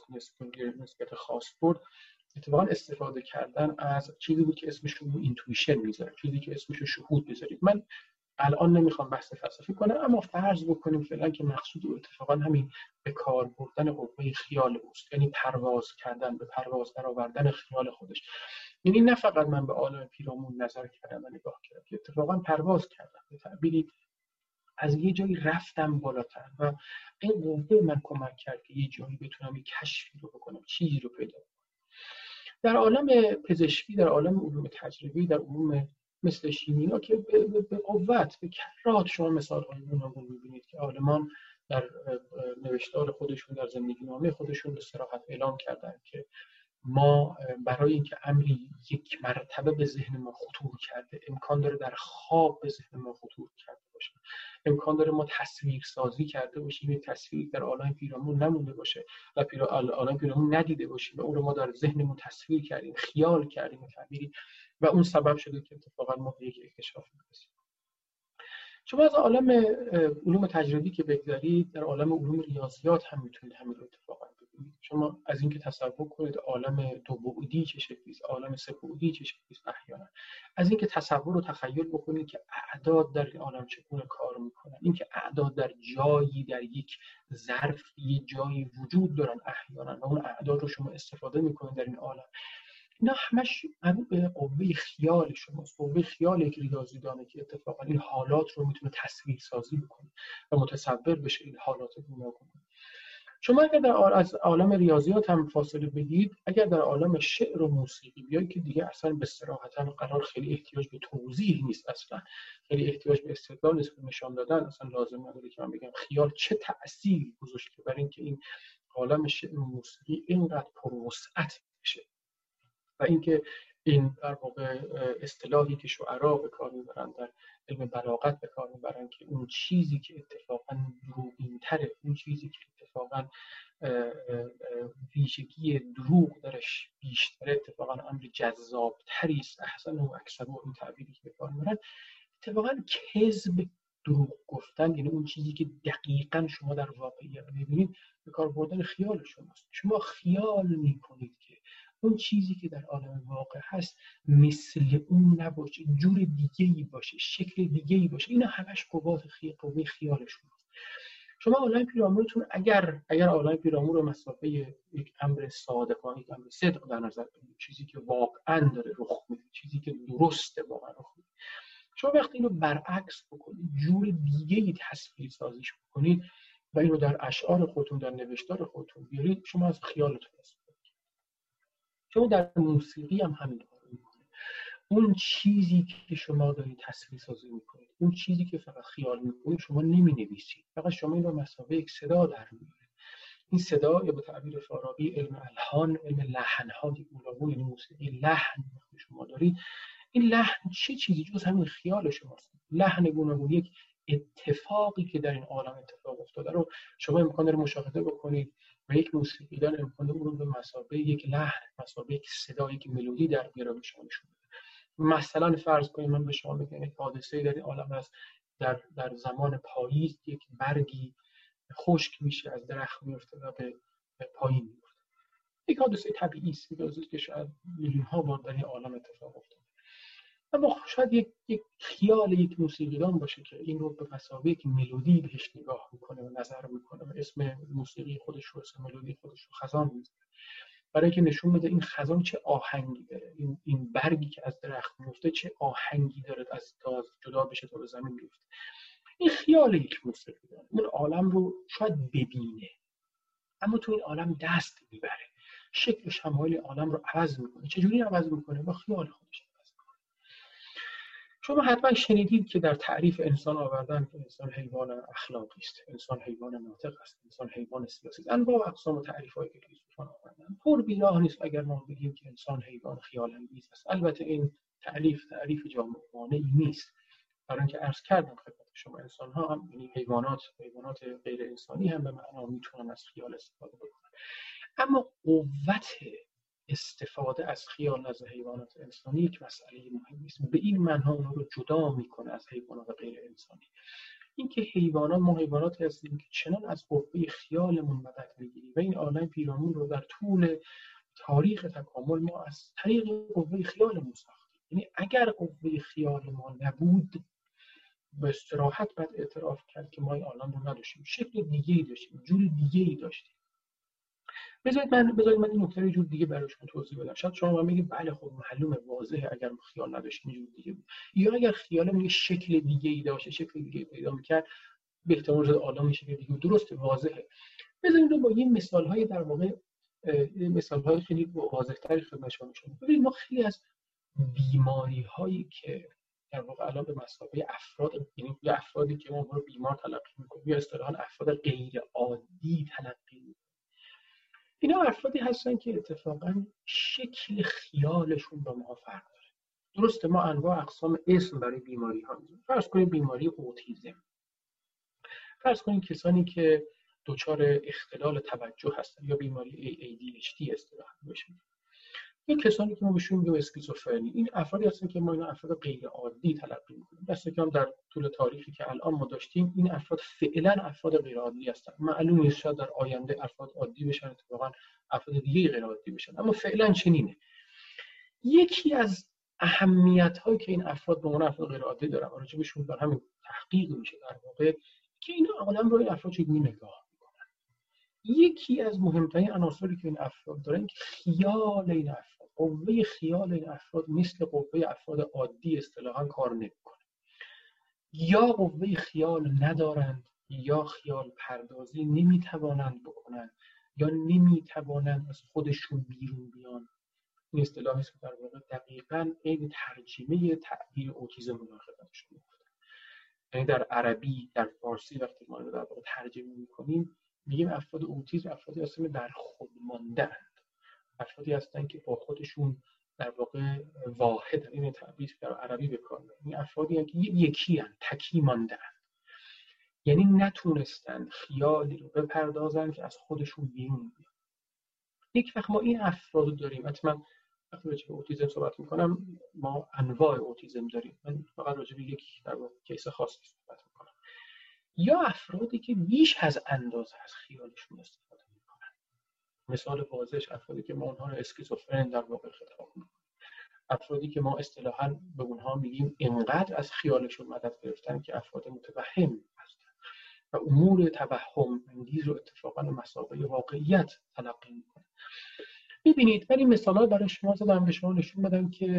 نسبت خاص برد، اتفاقاً استفاده کردن از چیزی بود که اسمش رو اینتویشن میذاره، چیزی که اسمش رو شهود بذارید. من الان نمیخوام بحث فلسفی کنم، اما فرض بکنیم فعلا که مقصود اتفاقا همین به کار بردن قوه خیال اوست، یعنی پرواز کردن، به پرواز درآوردن خیال خودش. یعنی نه فقط من به عالم پیرامون نظر کردم و نگاه کردم، که اتفاقا پرواز کردم، به تعبیری از یه جایی رفتم بالاتر و این قوه من کمک کرد که یه جایی بتونم یه کشفی رو بکنم، چیزی رو پیدا کنم. در عالم پزشکی، در عالم علوم تجربی، در علوم مثل شیمی ها که به قوت، به کرات شما مثال‌های گوناگون می‌بینید که عالمان در نوشتار خودشون، در زندگی نامه خودشون به صراحت اعلام کردن که ما برای اینکه امری یک مرتبه به ذهن ما خطور کرده، امکان داره در خواب به ذهن ما خطور کرده باشه، امکان داره ما تصویر سازی کرده باشیم، یک تصویر در عالم پیرامون نمونده باشه و عالم پیرامون ندیده باشیم و اون رو ما در ذهنمون تصویر کردیم، خیال کردیم به تعبیری، و اون سبب شده که اتفاقا ما به یک اکتشاف برسیم. شما از عالم علوم تجربی که بگذارید، در عالم علوم ریاضیات هم میتونید همین رو اتفاقا ببینید. شما از اینکه تصور کنید عالم دو بعدی چه شکلی است، عالم سه بعدی چه شکلی است، احیانا از اینکه تصور و تخیل بکنید که اعداد در این عالم چگونه کار میکنن، اینکه اعداد در جایی، در یک ظرف، یک جایی وجود دارن احیانا و اون اعداد رو شما استفاده میکنید در این عالم، اینا همش مربوط به قوه خیال شماست، قوه خیال یک ریاضیدانه که اتفاقا این حالات رو میتونه تصویر سازی بکنه و متصور بشه این حالات گوناگون. شما اگر از عالم ریاضیات هم فاصله بگیرید، اگر در عالم شعر و موسیقی بیایید که دیگه اصلا به صراحتاً قرار خیلی احتیاج به توضیح نیست، اصلا خیلی احتیاج به استدلال نیست، به نشان دادن اصلا لازم نداره که من بگم خیال چه تأثیری گذاشته برای اینکه این عالم شعر و موسیقی اینقدر پروسعت بشه و اینکه این در واقع اصطلاحی که شعرا به کار میبرن، در علم بلاغت به کار میبرن، که اون چیزی که اتفاقا دروغین‌تره، اون چیزی که اتفاقا ویژگی دروغ درش بیشتره، اتفاقا امر جذابتری است، احسن و اکثر و این تعبیری که به کار میبرن، اتفاقا کذب، دروغ گفتن، یعنی اون چیزی که دقیقاً شما در واقعیت میبینید، به کار بردن خیال شماست. شما خیال میکنید که اون چیزی که در عالم واقع هست مثل اون نباشه، جور دیگه‌ای باشه، شکل دیگه‌ای باشه. اینا همش قوه خیال شماست. شما عالم پیرامونتون اگر عالم پیرامون رو مسابقه یک امر صادقانه، یک امر صدق در نظر بگیرید، چیزی که واقعاً داره رخ میده، چیزی که درسته واقعاً رخ میده، شما وقتی اینو برعکس بکنید، جور دیگه‌ای تصویر سازیش بکنید و اینو در اشعار خودتون، در نوشتار خودتون بیارید، شما از خیالتون استفاده کنید. شما در موسیقی هم همین کارو میکنید. اون چیزی که شما دارید تصویر سازی میکنید، اون چیزی که فقط خیال میکنید، شما نمینویسید، فقط شما این رو مثابه یک صدا در میارید. این صدا یا به تعبیر فارابی علم الحان، علم لحن‌های گوناگون، یعنی موسیقی لحن وقتی شما دارید، این لحن چه چیزی جز همین خیال شماست. لحن گوناگون یک اتفاقی که در این عالم اتفاق افتاده رو شما امکان داره مشاهده بکنید و یک موسیقیدان امکان داره اون رو به مثابه یک لحن، مثابه یک صدا، یک ملودی در بیاره به شما نشون بده. مثلا فرض کنید من به شما بگم یک حادثه‌ای در این عالم هست، در زمان پاییز یک برگی خشک میشه، از درخت میفته و به پایین میفته. یک حادثه طبیعی است، یک حادثه‌ای که شاید میلیون‌ها بار در این عالم اتفاق افتاده. اما شاید یک خیال یک موسیقیدان باشه که این رو به مثابه یک ملودی بهش نگاه میکنه و نظر میکنه و اسم موسیقی خودش رو، اسم ملودی خودش رو خزان میذاره، برای اینکه نشون بده این خزان چه آهنگی داره، این برگی که از درخت میفته چه آهنگی داره از گاز جدا بشه تا به زمین بیفته. این خیال یک موسیقیدان اون عالم رو شاید ببینه، اما تو این عالم دست میبره، شکل شمایل عالم رو عوض میکنه. چجوری عوض میکنه؟ با خیال خودش. شما حتما شنیدید که در تعریف انسان آوردن که انسان حیوان اخلاقی است، انسان حیوان ناطق است، انسان حیوان سیاسی است. انواع اقسام و تعریف‌هایی که فیلسوفان آوردن پر بیراه نیست اگر ما بگیم که انسان حیوان خیال انگیز است. البته این تعریف جامع مانعی نیست، برای اینکه عرض کردم خدمت شما انسان‌ها هم، یعنی حیوانات غیر انسانی هم به معنا میتونن از خیال استفاده بکنن. اما قوت استفاده از خیال از حیوانات انسانی یک مسئله مهمی است. به این معنی اونها رو جدا میکنه از حیوانات غیر انسانی. اینکه ما حیواناتی هستیم که چنان از قوه خیالمون مدد میگیریم و این عالم پیرامون رو در طول تاریخ تکامل ما از طریق قوه خیالمون ساختیم. یعنی اگر قوه خیال ما نبود، به صراحت باید اعتراف کرد که ما این عالم رو نداشتیم، شکل دیگه‌ای داشتیم، جور دیگه‌ای داشتیم. بذارید من این نکته رو جور دیگه براشون توضیح بدم. شاید شما بگید بله خب معلومه، واضحه، اگر ما خیال نداشتیم جور دیگه بود. یا اگر خیالمون یه شکل دیگه‌ای داشته، شکل دیگه پیدا می‌کرد، به احتمال زیاد عالم میشه که دیگه درسته، واضحه. بذارید رو با این مثال‌های در واقع مثال‌های خیلی واضح‌تری خدمت شما نشون. ببینید ما خیلی از بیماری‌هایی که در واقع الان به مثابه افراد، یعنی افرادی که ما رو بیمار تلقی می‌کنیم یا اصطلاحاً افراد غیر عادی تلقی می‌کنیم، اینا افرادی هستن که اتفاقاً شکل خیالشون با ما فرق داره. درسته ما انواع اقسام اسم برای بیماری ها میذاریم. فرض کنید بیماری اوتیسم، فرض کنید کسانی که دچار اختلال توجه هستن یا بیماری ADHD اصطلاحاً بشه، این کسانی که ما بهشون میگیم اسکیزوفرنی، این افرادی هستن که ما اینا افراد غیر عادی تلقی میکنیم. دست کم در طول تاریخی که الان ما داشتیم این افراد فعلا افراد غیر عادی هستن. معلوم نیست شاید در آینده افراد عادی بشن، اتفاقا افراد دیگه غیر عادی بشن، اما فعلا چنینه. یکی از اهمیت‌هایی که این افراد به عنوان افراد غیر عادی دارن، راجع بهشون در همین تحقیق میشه در واقع که اینا عالم رو این افراد چگونه نگاه میکنن. یکی از مهمترین عناصری که این افراد دارن که خیال این افراد، قوه خیال این افراد مثل قوه افراد عادی اصطلاحاً کار نمیکنه. یا قوه خیال ندارند یا خیال پردازی نمیتوانند بکنند یا نمیتوانند از خودشون بیرون بیان. این اصطلاحی است که در واقع دقیقاً این ترجمه تعبیر اوتیسم رو خدمتشون میگفتن. یعنی در عربی، در فارسی وقتی ما رو در واقع ترجمه میکنیم میگیم افراد اوتیسم افرادی هستن در خود مانده‌اند، افرادی هستن که با خودشون در واقع واحد، این تعبیر در عربی به کار میبرن. این افرادی هستن که یکی هستن، تکی مانده‌اند، یعنی نتونستند خیالی رو بپردازند که از خودشون بیرون بیاد. یک وقت ما این افراد رو داریم. حتما وقتی راجع به اوتیسم صحبت میکنم ما انواع اوتیسم داریم، من فقط راجع به یک در واقع کیس خاصی صحبت میکنم. یا افرادی که بیش از اندازه از خیالشون استفاده میکنن، مثال واضحش افرادی که ما اونها رو اسکیزوفرن در واقع خطاب میکنیم، افرادی که ما اصطلاحاً به اونها میگیم اینقدر از خیالشون مدد گرفتن که افراد متوهم هستن و امور توهم انگیز رو اتفاقاً به مثابه واقعیت تلقی میکنن. ببینید، ولی مثالا برای شما زدم به شما نشون بدم که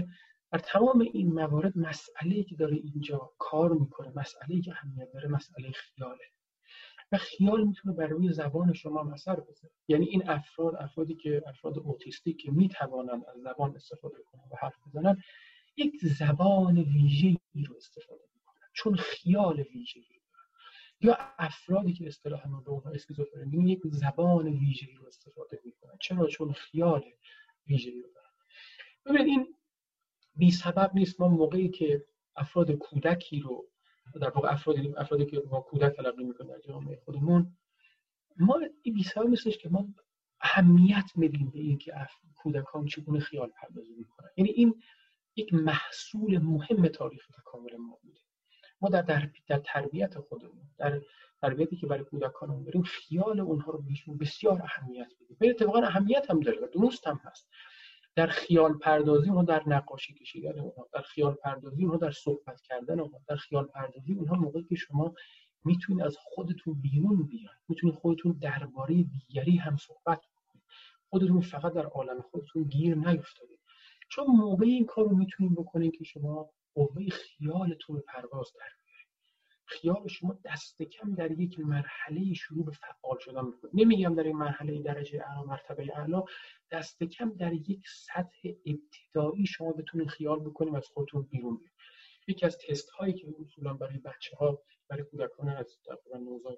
در تمام این موارد مسئله‌ای که داره اینجا کار میکنه، مسئله‌ای که اهمیت داره، مسئله خیاله و خیال میتونه بر روی زبان شما هم اثر بذاره. یعنی این افراد اوتیستیک که میتوانند از زبان استفاده کنن و حرف بزنن، یک زبان ویژه‌ای رو استفاده میکنن چون خیال ویژه‌ای رو دارن. یا افرادی که اصطلاحاً به اونها اسکیزوفرنی، یک زبان ویژه‌ای رو استفاده میکنن. چرا؟ چون خیال ویژه‌ای رو دارن. ببینید این بی سبب نیست. ما موقعی که افراد کودکی رو، در واقع افرادی که ما کودک تلقی میکنیم در جامعه خودمون، ما این بی سبب نیستش که ما اهمیت میدیم به این که کودکان چگونه خیال پردازی میکنن. یعنی این یک محصول مهم تاریخ تکامل ما بوده. ما در تربیت خودمون، در تربیتی که برای کودکانمون داریم، خیال اونها رو بسیار اهمیت میدیم. به اتفاقا اهمیت هم داره و درست هم هست. در خیال پردازی اونها، در نقاشی کشیدن اونها، در خیال پردازی اونها، در صحبت کردن اونها، در خیال پردازی اونها، موقعی که شما میتونید از خودتون بیرون بیاید، میتونید خودتون درباره دیگری هم صحبت کنید، خودتون فقط در عالم خودتون گیر نیفتادید. چون موقعی این کار رو میتونید بکنید که شما قوه خیالتون رو پرواز در بیارید. خیال شما دست کم در یک مرحله شروع به فعال شدن میکنه. نمیگم در این مرحله درجه اعلی، مرتبه اعلی، دست کم در یک سطح ابتدایی شما بتونید خیال بکنید از خودتون بیرون بیاید. یکی از تست هایی که اصولا برای بچه‌ها، برای کودکان از تقریبا 9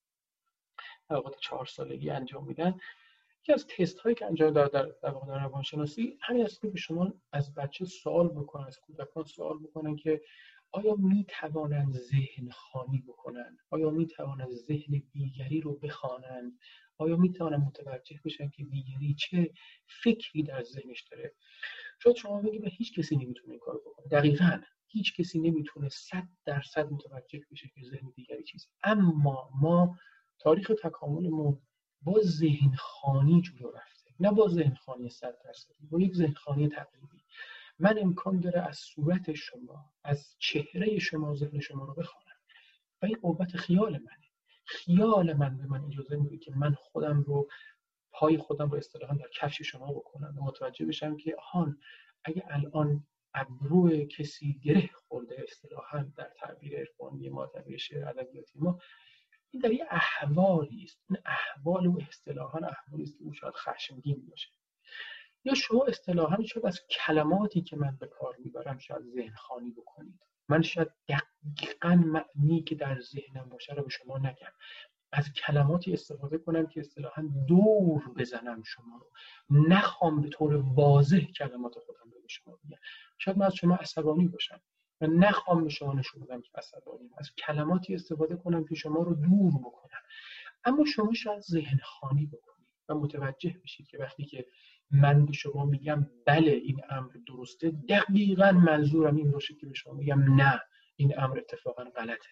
تا 4 سالگی انجام میدن، یکی از تست هایی که انجام در واقع در روانشناسی همین است که به شما از بچه سوال بکنن، از کودکان سوال بکنن که آیا می توانند ذهن خوانی بکنند؟ آیا می توانند ذهن دیگری رو بخوانند؟ آیا می توانند متوجه بشن که دیگری چه فکری در ذهنش داره؟ شاید شما بگید هیچ کسی نمیتونه این کارو بکنه. دقیقاً هیچ کسی نمیتونه 100% متوجه بشه که ذهن دیگری چیزی. اما ما تاریخ تکاملمون با ذهن خوانی جلو رفته، نه با ذهن خوانی 100%، با یک ذهن خوانی تقریبی. من امکان داره از صورت شما، از چهره شما، ذهن شما رو بخوانم و این قوت خیال منه. خیال من به من اجازه میده که من خودم رو، پای خودم رو اصطلاحاً در کفش شما بکنم و متوجه بشم که آهان، اگه الان ابرو کسی گره خورده، اصطلاحاً در تعبیر عرفانی ما، تعبیر شعر ادبیاتی ما، این در یه احوالی است. این احوال و اصطلاحاً احوالی است که او شاید خشمگین باشه، یا شما اصطلاحاً شاید از کلماتی که من به کار میبرم شاید ذهن خوانی بکنید. من شاید دقیقاً معنی که در ذهنم باشه رو به شما نگم، از کلماتی استفاده کنم که اصطلاحاً دور بزنم شما رو، نخوام به طور واضح کلمات خودم رو به شما بگم. شاید من از شما عصبانی باشم و نخوام به شما نشون بدم که عصبانیم، از کلماتی استفاده کنم که شما رو دور بکنم. اما شما شاید ذهن خوانی بکنید و متوجه بشید که وقتی که من به شما میگم بله این امر درسته، دقیقاً منظورم این باشه که به شما میگم نه این امر اتفاقاً غلطه.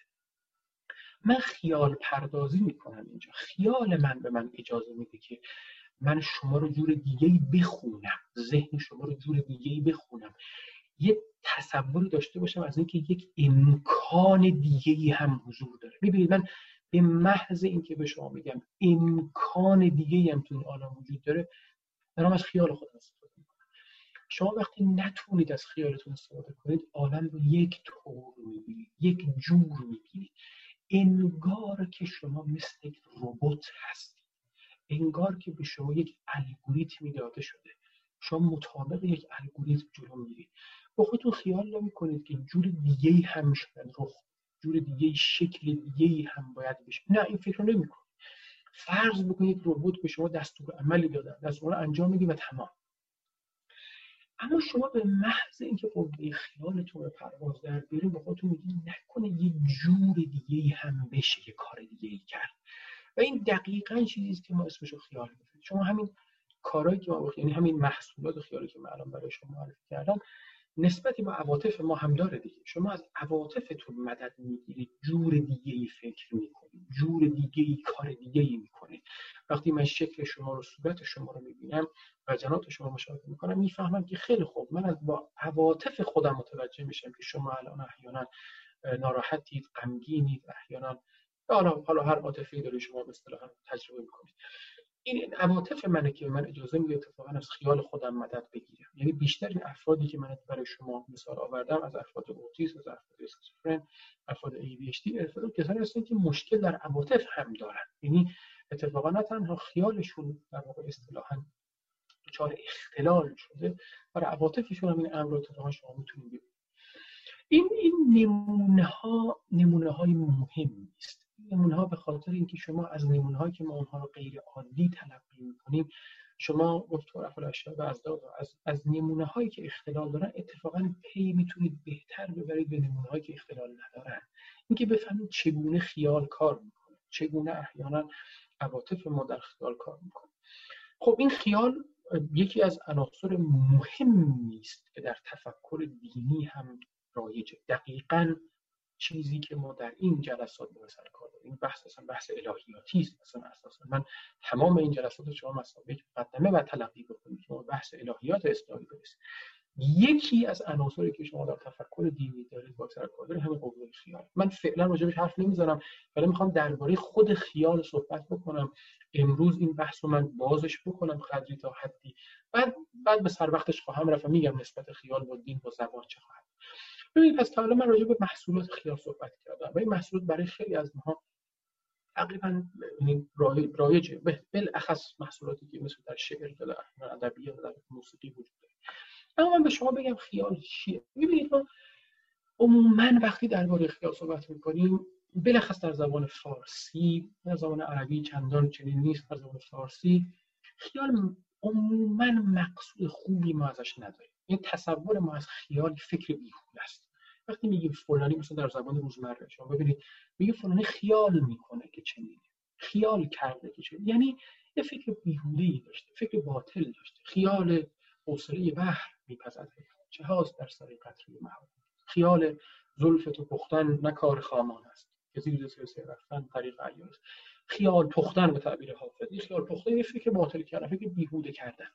من خیال پردازی میکنم اینجا. خیال من به من اجازه میده که من شما رو جور دیگه‌ای بخونم، ذهن شما رو جور دیگه‌ای بخونم، یه تصوری داشته باشم از اینکه یک امکان دیگه‌ای هم حضور داره. ببینید من به محض اینکه به شما میگم امکان دیگه‌ای هم تو این عالم وجود داره، دارم از خیال خودم استفاده میکنم. شما وقتی نتونید از خیالتون استفاده کنید، عالم رو یک طور میبینید، یک جور میبینید. انگار که شما مثل یک ربات هستید، انگار که به شما یک الگوریتمی داده شده، شما مطابق یک الگوریتم جلو میرید. با خودتون خیال نمی‌کنید که جور دیگه‌ای هم شاید رخ، جور دیگه‌ای، شکل دیگه‌ای هم باید بشه. نه، این فکر رو نمی‌کنید. فرض بکنید ربات به شما دستور عملی دادن، دستور رو انجام میدید و تمام. اما شما به محض اینکه قوه خیالتون رو پرواز در بیارید، با خودتون میگید نکنه یه جور دیگه‌ای هم بشه یه کار دیگه‌ای کرد. و این دقیقاً چیزی است که ما اسمش رو خیال می‌ذاریم. شما همین کارهایی که ما، یعنی همین محصولات خیالی که من الان برای شما معرفی کردم، نسبتی با عواطف ما هم داره دیگه. شما از عواطفتون مدد میگیرید، جور دیگه‌ای فکر میکنید، جور دیگه‌ای کار دیگه‌ای میکنید. وقتی من شکل شما رو، صورت شما رو میبینم و جنات شما مشاهده میکنم، میفهمم که خیلی خوب، من از با عواطف خودم متوجه میشم که شما الان احیانا ناراحتید، غمگینید، احیانا حالا هر عاطفه‌ای داره شما به اصطلاح تجربه میکنید. این عواطف منه که من اجازه میده اتفاقا از خیال خودم مدد بگیرم. یعنی بیشتر این افرادی که من برای شما مثال آوردم، از افراد اوتیسم، از افراد اسکیزوفرن، افراد ADHD، افراد کسانی هستن که مشکل در عواطف هم دارن. یعنی اتفاقا نه تنها خیالشون در واقع اصطلاحاً دچار اختلال شده، برای عواطفشون هم این امر رو اتفاقا شما میتونید ببینید. این نمونه های مهمی است. نمونه ها به خاطر اینکه شما از نمونه هایی که ما اونها رو غیر عادی تلقی میکنیم، شما دکتر افراشیاب از نمونه هایی که اختلال دارن اتفاقا پی میتونید بهتر ببرید به نمونه هایی که اختلال ندارن. اینکه بفهمید چگونه خیال کار میکنه، چگونه احیانا عواطف ما در خیال کار میکنه. خب این خیال یکی از عناصر مهمی است که در تفکر دینی هم رایجه. دقیقاً چیزی که ما در این جلسات به سر کار داریم، این بحث اصلا بحث الهیاتی است. مثلا اساسا من تمام این جلسات شما مثلا یک مقدمه و تلقی بکنید که ما بحث الهیات اسلامی برسیم. یکی از عناصری که شما در تفکر دینی دارید با سر کار دارید همین قوه خیال. من فعلا راجعش حرف نمیزنم، ولی میخوام درباره خود خیال صحبت بکنم. امروز این بحث رو من بازش بکنم قدری تا حدی، بعد به سر وقتش خواهم رفت، میگم نسبت خیال با دین با زبان چه خواهد. ببینید پس تا حالا من راجع به محصولات خیال صحبت کردم و این محصولات برای خیلی از ماها تقریبا رایجه، بالاخص محصولاتی که مثل در شعر، در ادبیات، در موسیقی وجود داره. اما من به شما بگم خیال چیه؟ ببینید ما عموما وقتی درباره خیال صحبت می‌کنیم، بالاخص در زبان فارسی، در زبان عربی چندان چنین نیست، در زبان فارسی خیال عموما مقصود خوبی ما ازش نداریم. این تصور ما از خیال فکر بیهوده است. وقتی میگیم فلانی، مثلا در زبان روزمره شما ببینید میگه فلانی خیال میکنه که چنینه، خیال کرده که چنینه، یعنی یه فکر بیهوده‌ای داشته، فکر باطل داشته. خیال حوصله بحر میپزد چه هاست در سر قطره محال، خیال زلف تو پختن نه کار خامان است که زیر سلسله رفتن طریق عیان است. خیال پختن به تعبیر حافظ، خیال پختن یه فکر باطل کردن، فکر بیهوده کردن.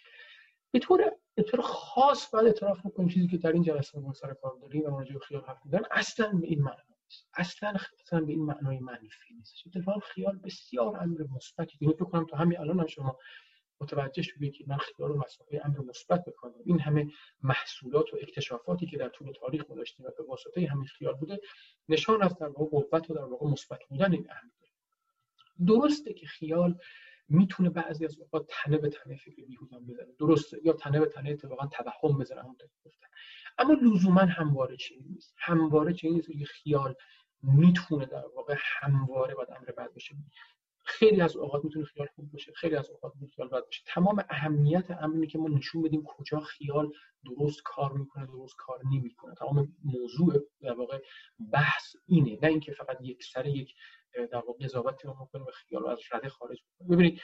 به طور خاص باید اعتراف میکنیم چیزی که در این جلسه ما سر کار داریم و راجع به خیال حرف میزنیم اصلا به این معنی نیست، اصلا به این معنای منفی نیست. اتفاقا خیال بسیار امر مثبتی که فکر کنم تا همین الان هم شما متوجه شدید که من خیال رو مسابقه امر مثبت بکنم. این همه محصولات و اکتشافاتی که در طول تاریخ ما داشتیم و به واسطه همین خیال بوده، نشان از در واقع قوت و در واقع مثبت بودن این امر. درسته که خیال میتونه بعضی از اوقات تنه به تنه فکر بیهوده بزنه، درسته، یا تنه به تنه اتفاقا توهم بزنه، همونطور که گفتم، اما لزوما همواره چنین نیست. همواره چنین نیست که خیال میتونه در واقع همواره بعد امر بد بشه. خیلی از اوقات میتونه خیال خوب باشه، خیلی از اوقات میتونه خیال بد باشه. تمام اهمیت امر اینه که ما نشون بدیم کجا خیال درست کار میکنه، درست کار نمیکنه. تمام موضوع در واقع بحث اینه، نه اینکه فقط یک سر یک در واقع قضاوتی رو بکنیم و خیال رو از رده خارج بکنیم. ببینید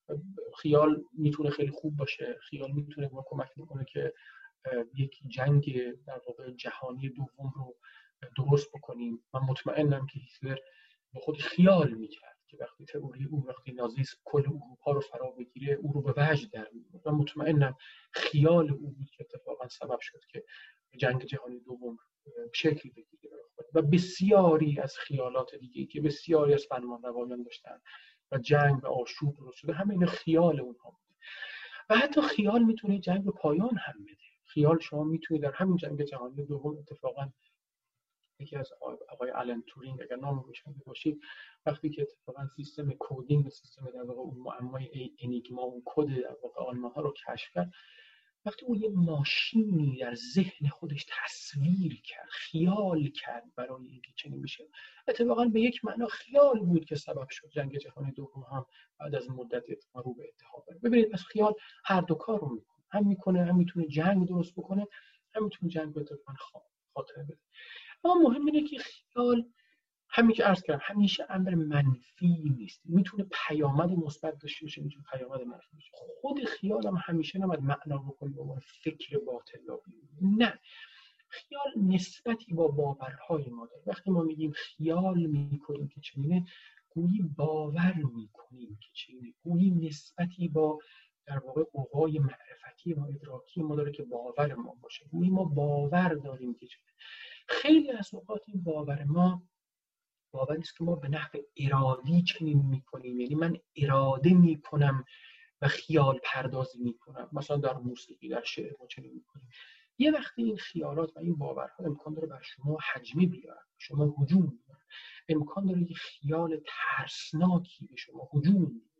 خیال میتونه خیلی خوب باشه، خیال میتونه ما کمک میکنه که یک جنگ در واقع جهانی دوم رو درست بکنیم. من مطمئنم که هیتلر با خود خیال میکرد که وقتی تئوری او، وقتی نازیسم کل اروپا رو فرا بگیره، او رو به وجد در میاره. من مطمئنم خیال او بود که اتفاقا سبب شد که جنگ جهانی دوم شکل بگیره. و بسیاری از خیالات دیگه که بسیاری از فرمانروایان داشتن و جنگ و آشوب درست شده، همه این خیال اونها بود. و حتی خیال میتونه جنگ به پایان هم بده. خیال شما میتونه در همین جنگ جهانی دوم اتفاقا یکی از آقای آلن تورینگ اگر نام رو شنیده باشید، وقتی که اتفاقا سیستم کدینگ، سیستم در واقع اون معمای انیگما، اون کد در واقع آلمان‌ها رو کشف کرد، وقتی اون یه ماشینی در ذهن خودش تصویر کرد، خیال کرد برای اینکه چنین بشه، اتفاقا به یک معنا خیال بود که سبب شد جنگ جهانی دوم هم بعد از مدت رو به اتحاد بره. ببینید از خیال هر دو کار رو میکنه، هم میتونه جنگ درست بکنه، هم میتونه جنگ به اتفاقا خاطره بده. اما مهم اینه که خیال همین که عرض کردم همیشه امر منفی نیست. میتونه پیامد مثبت داشته باشه، میتونه پیامد منفی باشه. خود خیال هم همیشه نباید معنا بکنه به عنوان فکر باطل. نه، خیال نسبتی با باورهای ما داره. وقتی ما میگیم خیال میکنیم که چنینه، گویی باور میکنیم که چنینه، گویی نسبتی با در واقع قوای معرفتی و ادراکی ما داره که باور ما باشه، گویی ما باور داریم که چنینه. خیلی از اوقات این باور ما باوری است که ما به نحو ارادی چنین میکنیم، یعنی من اراده میکنم و خیال پردازی میکنم. مثلا در موسیقی، در شعر ما چنین میکنیم. یه وقتی این خیالات و این باورها امکان داره بر شما حجمه بیارن، شما هجوم بیارن، امکان داره یه خیال ترسناکی به شما هجوم بیاره.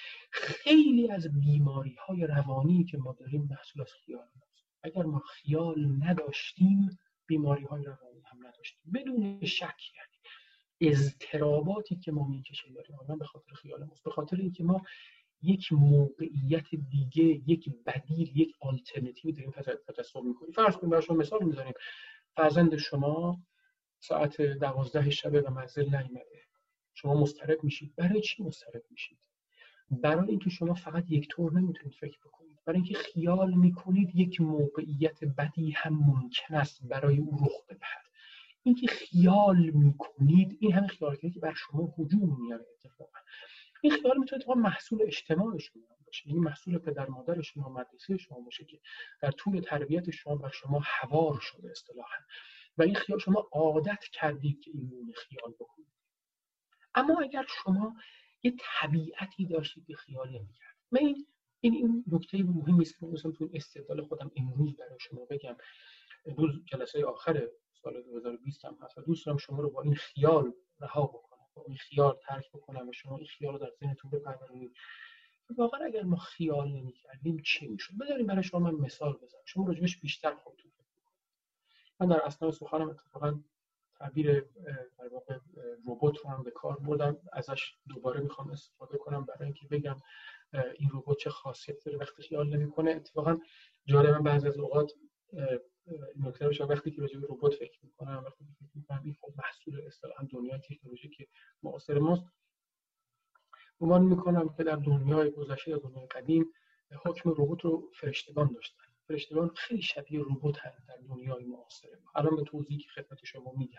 خیلی از بیماری‌های روانی که ما داریم محصول از خیال هست. اگر ما خیال نداشتیم، بیماری‌های روانی هم نداشتیم بدون شک. یعنی اضطراباتی که ما میکشیم داریم اونم به خاطر خیال ماست، به خاطر اینکه ما یک موقعیت دیگه، یک بدیل، یک آلترناتیو داریم تصور میکنیم. فرض کنید برای شما مثال میزنیم، فرزند شما ساعت 12 شب و منزل نیامده، شما مضطرب میشید. برای چی مضطرب میشید؟ برای اینکه شما فقط یک طور نمیتونید فکر بکنید، برای اینکه خیال میکنید یک موقعیت بدی هم ممکن است برای او رخ بدهد. اینکه خیال میکنید، این همه خیالاتی که بر شما هجوم میاره. اتفاقا این خیال میتونه اتفاقا محصول اجتماع شما باشه، یعنی محصول پدر مادر شما، مدرسه شما باشه که در طول تربیت شما بر شما حوار شده اصطلاحا، و این خیال شما عادت کردید که این گونه خیال بکنید. اما اگر شما یه طبیعتی داشتید که خیال نمی‌کرد، من این نکته مهمی است که مثلا تو استدلال خودم امروز برای شما بگم. امروز جلسه آخر سال 2020 هم هست و دوست دارم شما رو با این خیال رها بکنم، با این خیال ترک بکنم و شما این خیال رو در ذهنتون بپرورونید. واقعا اگر ما خیال نمی‌کردیم چی می‌شد؟ بذارید برای شما من مثال بزنم، شما راجبش بیشتر خودتون فکر کنید. من در اثنای سخنم اتفاقا تعبیر در واقع ربات رو هم به کار بردم، ازش دوباره میخوام استفاده کنم برای اینکه بگم این ربات چه خاصیتی داره وقتی خیال نمی‌کنه. اتفاقا جالبا بعضی از اوقات نکته رو وقتی که راجع به ربات فکر می‌کنم، وقتی فکر می‌کنم این خب محصول اصطلاحاً دنیای تکنولوژیک معاصر ماست، گمان می‌کنم که در دنیای گذشته یا دنیای قدیم حکم ربات رو فرشتگان داشتن. فرشتگان خیلی شبیه ربات هستند در دنیای معاصر ما. الان به توضیحی که خدمت شما میگم.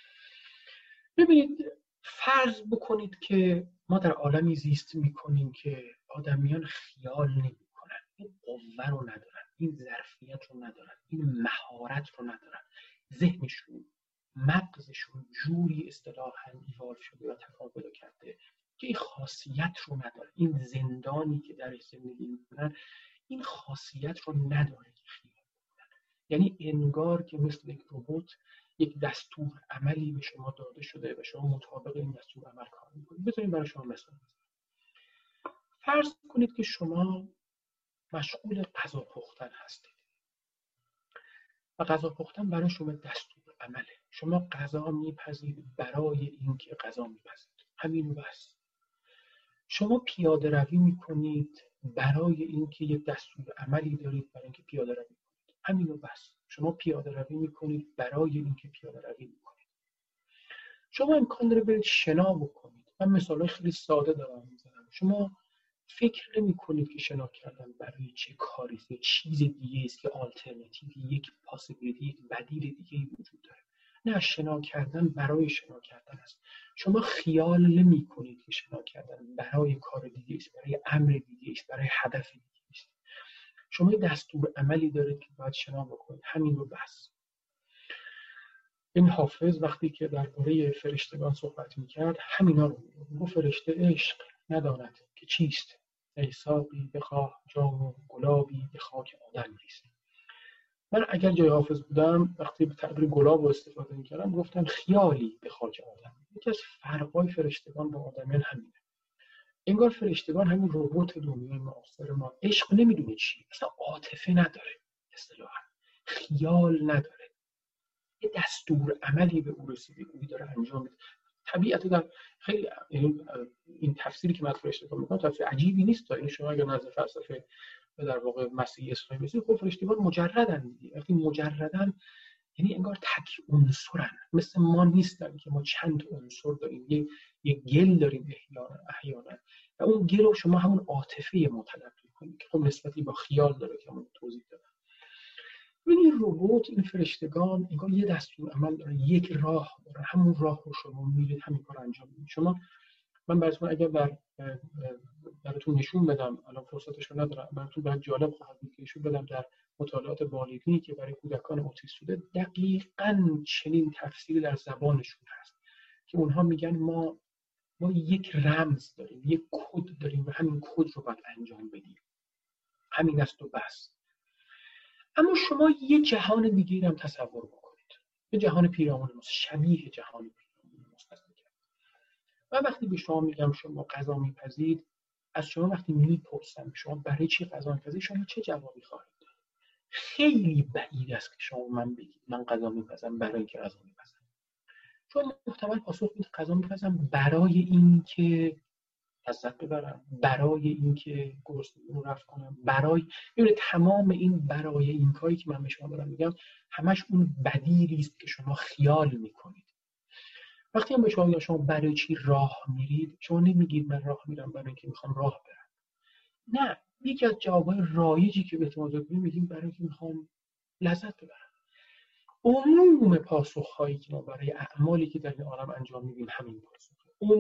ببینید، فرض بکنید که ما در عالمی زیست می‌کنیم که آدمیان خیال نمی‌کنن، این قوه رو ندارن، این ظرفیت رو ندارن، این مهارت رو ندارن، ذهنشون، مغزشون جوری اصطلاحاً ایوالو شده و تکامل پیدا کرده که این خاصیت رو نداره. این زندانی که درش زندگی می‌کنن این خاصیت رو نداره که خیال کنن. یعنی انگار که مثل یک ربات یک دستور عملی به شما داده شده و شما مطابق این دستور عمل کار می‌کنید. بذارید برای شما مثال بزنم. فرض کنید که شما مشغول غذا پختن هستید و غذا پختن برای شما دستور عمله. شما غذا میپزید برای اینکه غذا میپزید، همین و بس. شما پیاده روی میکنید برای اینکه یک دستور عملی دارید برای اینکه پیاده روی کنید، همین و بس. شما پیاده روی میکنید برای اینکه پیاده روی میکنید. شما امکان داره برید شنا بکنید. من مثالای خیلی ساده دارم میزنم. شما فکر نمی کنید که شنا کردن برای چه کاری است، چیز دیگه است که آلترناتیوی، یک پاسیبیلیتی، یک بدیل دیگه وجود داره. نه، شنا کردن برای شنا کردن است. شما خیال نمی کنید که شنا کردن برای کار دیگه است، برای امر دیگه است، برای هدف دیگه است. شما دستور عملی دارید که باید شنا بکنید، همین رو بس. این حافظ وقتی که درباره فرشتگان صحبت می‌کرد همینا رو میگفت. فرشته عشق نداند که چیست، ای ساقی بخواه جام و گلابی به خاک آدم ریز. من اگر جای حافظ بودم وقتی به تعبیر گلاب رو استفاده می‌کردم گفتم خیالی به خاک آدم. یکی از فرق‌های فرشتگان با آدمیان همینه. انگار فرشتگان همین ربات دنیای معاصر ما عشق نمیدونه چی، اصلا عاطفه نداره، اصطلاحاً خیال نداره، یه دستور عملی به او رسیدگی داره انجام میده. طبیعت در خیلی این تفسیری که من فرشتگان میکنم تفسیر عجیبی نیست. تا این شما اگر نظر فلسفه در واقع مسیحی اسلامی بسید، خب فرشتگان مجردن دیگه. وقتی مجردن یعنی انگار تک عنصرن، مثل ما نیستن که ما چند عنصر داریم، یه گل داریم احیانا و اون گل رو شما همون عاطفه متلقی کنید که خب نسبتی با خیال داره که من توضیح دادم. این ربات، این فرشتگان انگار یه دستور عمل داره، یک راه داره، همون راه رو شما میرید همین کار انجام میدید. شما من براتون اگر براتون نشون بدم، الان فرصتش رو ندارم، براتون باید جالب خواهد بود که نشون بدم در مطالعات بالغی که برای کودکان اوتیسم شده دقیقاً چنین تفسیری در زبانشون هست که اونها میگن ما یک رمز داریم، یک کد داریم و همین کد رو باید انجام بدیم، همین است و بس. اما شما یه جهان دیگه هم تصور بکنید، یه جهان پیرامون ماست، شبیه جهان پیرامون ماست. و وقتی به شما میگم شما غذا میپزید، از شما وقتی میپرسم شما برای چی غذا میپزید، شما چه جوابی خواهید داد؟ خیلی بعید است که شما من بگید من غذا میپزم برای اینکه غذا میپزم. چون محتمل پاسخ بدید غذا میپزم برای اینکه لذت ببرم، برای اینکه گرسنگی رو رفع کنم، برای تمام این برای این کاری که من به شما دارم میگم همش اون بدیلی است که شما خیال میکنید. وقتی هم به شما میگم شما برای چی راه میرید، شما نمیگید من راه میرم برای اینکه میخوام راه برم. نه، یکی از جوابهای رایجی که بهتون آزاد میگیم برای اینکه میخوام لذت ببرم. عموم پاسخهایی که ما برای اعمالی که در این عالم انجام میدیم همین پاسخه.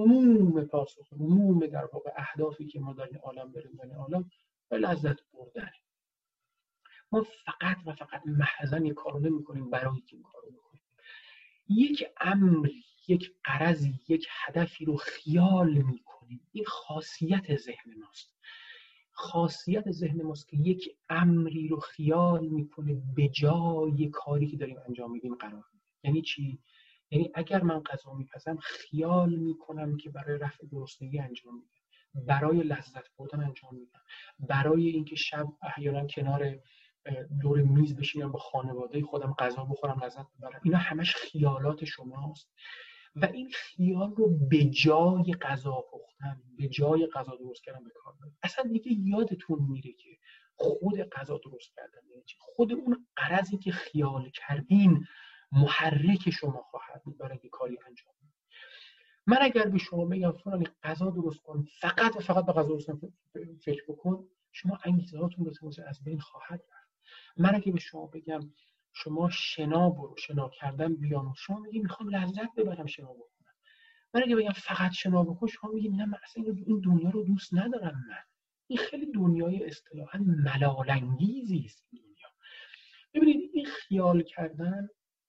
عموم در واقع اهدافی که ما در این عالم داریم، در این عالم به لذت بردن. ما فقط و فقط محضاً یک کارو نمی‌کنیم برای اینکه این کارو بکنیم. یک امری، یک غرضی، یک هدفی رو خیال می‌کنیم. این خاصیت ذهن ماست. خاصیت ذهن ماست که یک امری رو خیال می‌کنه به جای کاری که داریم انجام میدیم قرار میده. یعنی چی؟ یعنی اگر من غذا میپزم خیال میکنم که برای رفع گرسنگی انجام میدم، برای لذت بردن انجام میدم، برای اینکه شب احیانا کنار دور میز بشینم با خانواده خودم غذا بخورم لذت ببرم. اینا همش خیالات شماست و این خیال رو به جای غذا پختن، به جای غذا درست کردن به کار ببرید. اصلا دیگه یادتون میره که خود غذا درست کردن یعنی چی. خود اون غرضی که خیال کردین محرک شما خواهد بود برای اینکه کاری انجام بدید. من اگر به شما بگم فلانی غذا درست کن، فقط و فقط به غذا درست فکر بکن، شما انگیزه‌هاتون به طور از بین خواهد رفت. من اگه به شما بگم شما شنا برو، شنا کردن بیاموز، شما میگی میخوام لذت ببرم شنا بکنم. من اگه بگم فقط شنا بکن، شما میگی نه من اصلا این دنیا رو دوست ندارم. من این خیلی دنیای اصطلاحاً ملال‌انگیزی است. دنیا، ببینید، این خیال کردن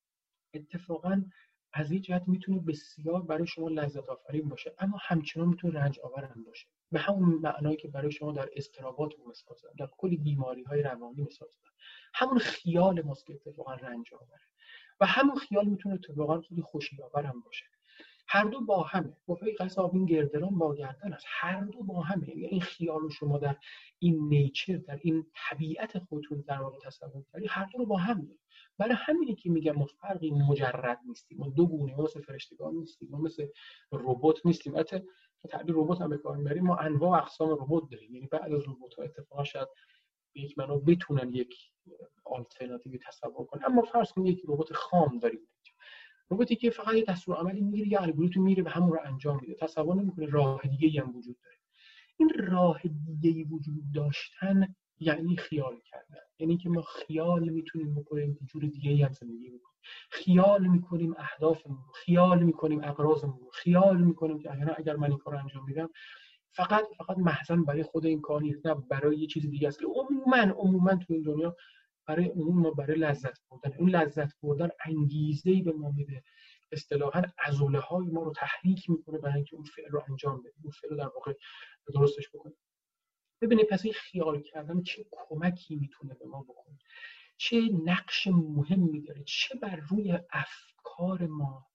اتفاقاً از این جهت میتونه بسیار برای شما لذت آفرین باشه، اما همچنان میتونه رنج آور هم باشه. به همون معنایی که برای شما در اضطرابات مثال زدم، در کلی بیماری‌های روانی مثال زدم، همون خیال ماست که اتفاقاً رنج آوره و همون خیال میتونه اتفاقاً خیلی خوشی آور هم باشه. هر دو با همه. گفته قصاب این گردران با گردن است. هر دو با همه. یعنی این خیال رو شما در این نیچر، در این طبیعت خودتون در واقع تصور کردید، هر دو رو با هم دارید. برای همینه که میگم ما فرقی مجرد نیستیم، ما دو گونه، ما مثل فرشتگان نیستیم، ما مثل ربات نیستیم. البته تعبیر ربات هم به کار میبریم، ما انواع و اقسام ربات داریم. یعنی بعد از ربات‌ها اتفاقا شاید یک منو بتونن یک آلترناتیوی تصور کنن، اما فرض کنید یک ربات خام داریم، رباتی که فقط یه دستور عملی میگیره، یه الگوریتم میره و همون رو انجام میده. تصور نمیکنه راه دیگه‌ای هم وجود داره. این راه دیگه‌ای وجود داشتن یعنی خیال کردن، یعنی که ما خیال میتونیم بکنیم که جور دیگه‌ای هم زندگی بکنیم، خیال میکنیم اهدافمون رو، خیال میکنیم اغراضمون رو، خیال میکنیم که اگر من این کارو انجام میدم فقط محضاً برای خود این کار نیست، نه برای یه چیز دیگه است که عموما تو این دنیا برای ما برای لذت بردن. اون لذت بردن انگیزه‌ای به ما میده، اصطلاحاً عضله‌های ما رو تحریک میکنه برای اینکه اون فعل رو انجام بدیم، اون فعل رو در واقع درستش بکنیم. ببینید پس این خیال کردن چه کمکی میتونه به ما بکنه، چه نقش مهمی داره، چه بر روی افکار ما،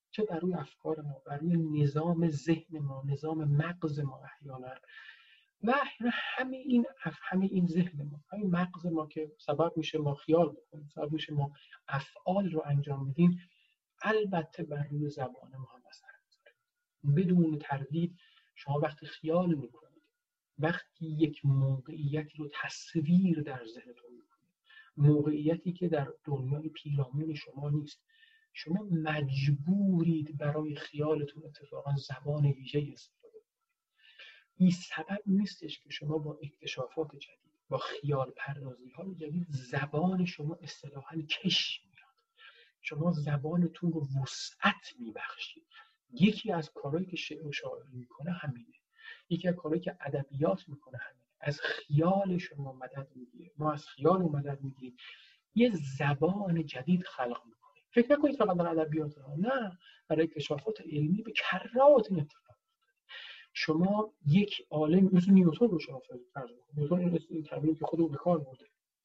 بر روی نظام ذهن ما، نظام مغز ما احیانا و همه این ذهن ما، همین مغز ما که سبب میشه ما خیال بکنیم، سبب میشه ما افعال رو انجام بدیم، البته بر روی زبان ما هم اثر میذاره. بدون تردید شما وقتی خیال میکنید، وقتی یک موقعیتی رو تصویر در ذهنتون میکنید، موقعیتی که در دنیای پیرامون شما نیست، شما مجبورید برای خیالتون اتفاقا زبان ویژه‌ای استفاده کنید. این سبب نیستش که شما با اکتشافات جدید، با خیال پردازی‌های جدید زبان شما اصطلاحاً کش میاد. شما زبانتون رو وسعت میبخشید. یکی از کارهایی که شعر و شاعری میکنه همینه. یکی از کارهایی که ادبیات میکنه همینه. از خیال شما مدد میگیره. ما از خیال مدد میگیریم. یه زبان جدید خلق میکنیم. فکر نکنید فقط در ادبیات، نه، برای اکتشافات علمی به کرات این اتفاق. شما یک عالم مثل نیوتن رو شما فرض کنید، نیوتن این تعبیری که خودش به کار برده،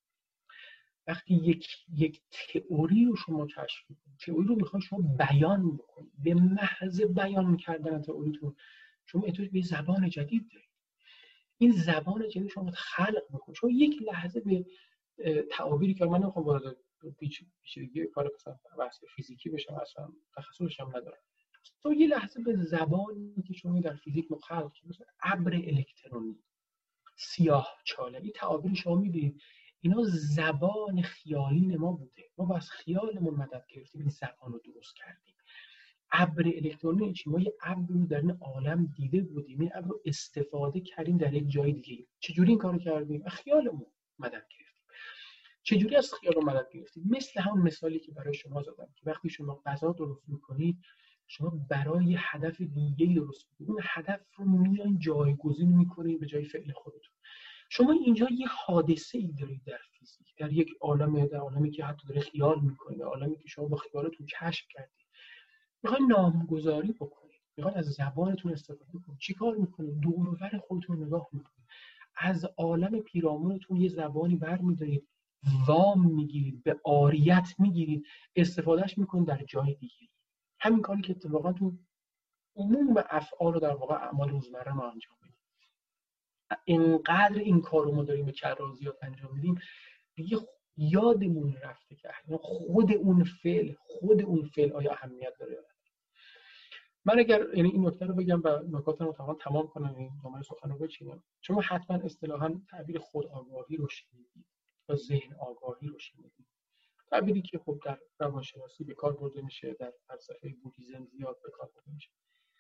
وقتی یک تئوری رو شما کشف می‌کنید، تئوری رو می‌خواید شما بیان بکنید، به محض بیان کردن تئوریتون شما احتیاج به زبان جدید دارید. این زبان جدید شما خلق بکنید. شما یک لحظه به تعابیری که من نمی‌خوام وارد پیچیدگی کار مثلا بحث فیزیکی بشم، اصلا تخصصش هم ندارم، تو یه لحظه به زبانی که شما در فیزیک رو خلق کردید، مثلا ابر الکترونی، سیاه چاله، این تعابیر شما می‌بینید اینا زبان خیالی ما بوده، ما با از خیالمون مدد گرفتیم این زبان رو درست کردیم. ابر الکترونی چی؟ ما یه ابر رو در این عالم دیده بودیم، این ابر رو استفاده کردیم در یک جای دیگه. چجوری این کارو کردیم؟ خیالمون مدد گرفتیم. چجوری از خیال مدد گرفتیم؟ مثل همون مثالی که برای شما زدم که وقتی شما غذا درست می‌کنید، شما برای هدف دیگه‌ای درست می‌کنید، اون هدف رو میان جایگزین می‌کنید به جای فعل خودتون. شما اینجا یه حادثه‌ای دارید در فیزیک، در یک عالمی که حتی داره خیال می‌کنید، عالمی که شما با خیالتون کشف کردید. میخواید نامگذاری بکنید، میخواید از زبانتون استفاده کنید. چیکار می‌کنید؟ دور و بر خودتون نگاه می‌کنید. از عالم پیرامونتون یه زبانی برمی‌دارید، وام می‌گیرید، به عاریت می‌گیرید، استفادهش می‌کنید در جای دیگه. همین کاری که اتفاقا تو عموم افعال و در واقع اعمال روزمره ما انجام میدیم. اینقدر این کارو ما داریم به کرازیات انجام میدیم، دیگه یادمون رفته که خود اون فعل آیا اهمیت داره یا نه. من اگر یعنی این نکته رو بگم و نکاتم رو تمام کنم، این جمله سخن رو بچینم، شما حتما اصطلاحاً تعبیر خود آگاهی رو شنیدید و ذهن آگاهی رو شنیدید. تعبیری که خب در روانشناسی به کار برده میشه، در فلسفه بودیسم زیاد به کار برده میشه.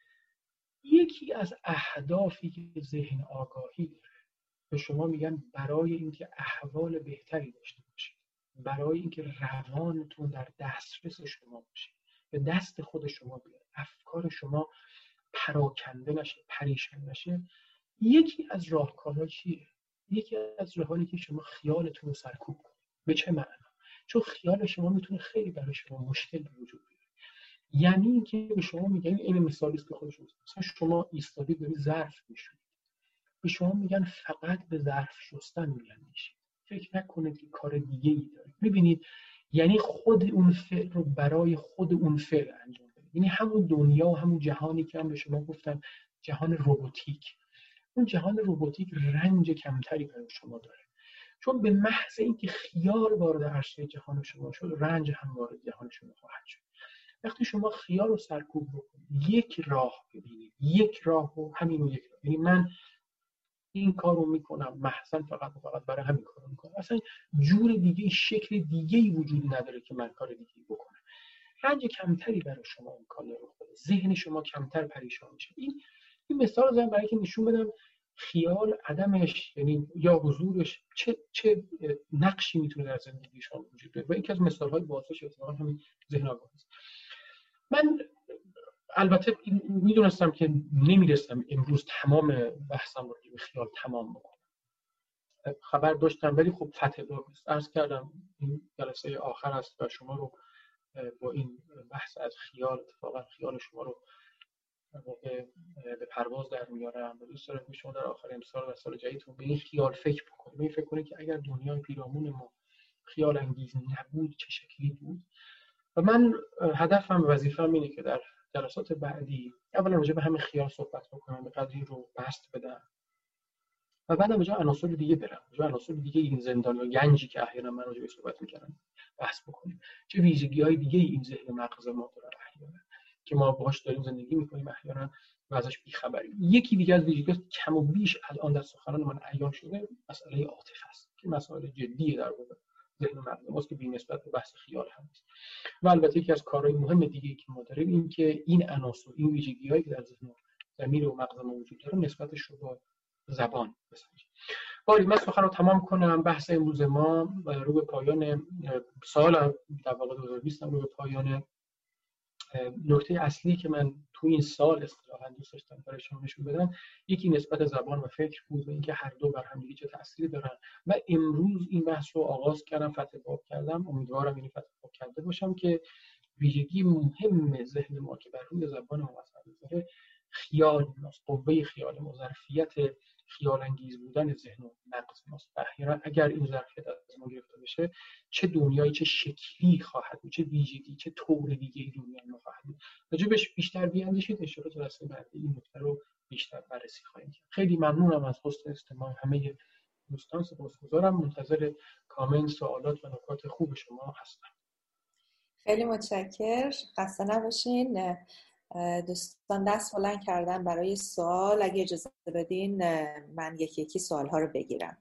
یکی از اهدافی که ذهن آگاهی داره، به شما میگن برای اینکه احوال بهتری داشته باشید، برای اینکه روانتون در دسترس شما باشه، به دست خود شما بیاد، افکار شما پراکنده نشه، پریشان نشه، یکی از راهکارها چیه؟ یکی از راهکارهایی که شما خیالتون رو سرکوب کنید. به چه معنا؟ چون خیال شما میتونه خیلی برای شما مشکل به وجود بیاره. یعنی اینکه به شما میگن، این مثالی است که خودشون مثلا شما ایستادی داری ظرف میشویید، به شما میگن فقط به ظرف شستن میاندیشید، فکر نکنید که کار دیگه ای دارید. میبینید یعنی خود اون فعل رو برای خود اون فعل انجام بدید. یعنی همون دنیا و همون جهانی که هم به شما گفتم جهان روباتیک، اون جهان روباتیک رنج کمتری برای شما داره، چون به محض اینکه خیال وارد عرصه جهان شما شد، رنج هم وارد جهان شما خواهد شد. وقتی شما خیال رو سرکوب بکنید، یک راه ببینید، یک راه و همین و یک راه، یعنی من این کارو میکنم محضاً فقط برای همین کارو میکنم، اصلا جور دیگه، شکل دیگه‌ای وجود نداره که من کار دیگه‌ای بکنم، رنج کمتری برای شما امکان داره، ذهن شما کمتر پریشان میشه. این مثال رو زدم برای اینکه نشون بدم خیال عدمش، یعنی یا حضورش چه نقشی میتونه در زندگی شما وجود داره، و یکی از مثال‌های بازش اتفاقا همین ذهن آگاهی است. من البته میدونستم که نمیرسم امروز تمام بحثم رو به خیال تمام بکنم، خبر داشتم، ولی خب فتح باب نیست. عرض کردم این جلسه آخر است و شما رو با این بحث از خیال، اتفاقا خیال شما رو به پرواز در میارم و دوست دارم که شما در آخر امسال و سال جدیدتون به این خیال فکر بکنید. این فکر کنید که اگر دنیای پیرامون ما خیال انگیز نبود چه شکلی بود. و من هدفم و وظیفه‌م اینه که در جلسات بعدی اولا راجع به همین خیال صحبت بکنم، به قدری رو بسط بدم و بعدم راجع به عناصر دیگه برم، راجع به عناصر دیگه این زندان یا گنجی که احیانا من راجع بهش صحبت می‌کردم بحث بکنیم. چه ویژگی‌های دیگه این ذهن مغز ما داره احیانا که ما باهاش داریم زندگی می‌کنیم، احیانا و ازش بی‌خبریم. یکی دیگه از ویژگی‌ها کم و بیش الان در سخنان من عیان شده، مسئله عاطفه است که مسئله جدیه در واقع ذهن مغز ماست که بی‌نسبت به بحث خیال هم است. و البته یکی از کارهای مهم دیگه که ما داریم این که این عناصر، این ویژگی‌هایی که در ذهن و ضمیر و مغز ما وجود داره نسبتش رو با زبان بسنجیم. باری من سخن رو تمام کنم. بحث امروز ما رو به پایان سال در واقع 2020 رو به پایان. نکته اصلی که من تو این سال اصطلاحاً دوست داشتم برای شما نشون بدم، یکی نسبت زبان و فکر بود و اینکه هر دو بر هم دیگه چه تأثیری دارن و امروز این بحث رو آغاز کردم، فتح باب کردم. امیدوارم این فتح باب کرده باشم که ویژگی مهم ذهن ما که بر روی زبان ما اثر می‌ذاره خیال ماست، قوه خیال ما، ظرفیت خیال انگیز بودن ذهن و مغز ماست. احیانا اگر این ظرفیت از ما گرفته بشه، چه دنیایی چه شکلی خواهد بود، چه ویژگی چه طور دیگه‌ای دنیای ما خواهد بود. راجبش بیشتر بیاندیشید، انشاءالله جلسه بعدی این نکته رو بیشتر بررسی خواهیم کرد. خیلی ممنونم از حسن استماع همه دوستان، سپاسگزارم. منتظر کامنت، سوالات و نکات خوب شما هستم. خیلی متشکرم. خسته نباشین. دوستان دست بلند کردن برای سوال. اگه اجازه بدین من یکی یکی سوال ها رو بگیرم.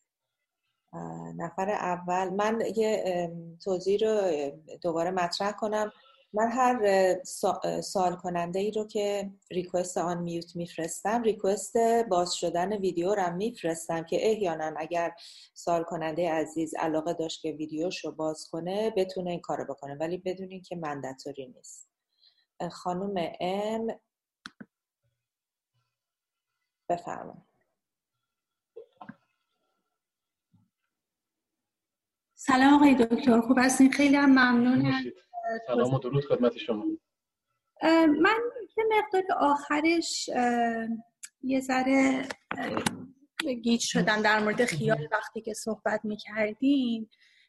نفر اول، من یه توضیح رو دوباره مطرح کنم. من هر سوال کننده ای رو که ریکوست آن میوت میفرستم، ریکوست باز شدن ویدیو رو میفرستم که احیانا اگر سوال کننده عزیز علاقه داشت که ویدیوشو باز کنه بتونه این کارو بکنه، ولی بدونین که منداتوری نیست. خانم ام بفرمایید. سلام آقای دکتر، خوب هستین؟ خیلی هم ممنونم. سلام و درود خدمت شما. من یه مقدار آخرش یه ذره گیج شدم در مورد خیال وقتی که صحبت می‌کردین.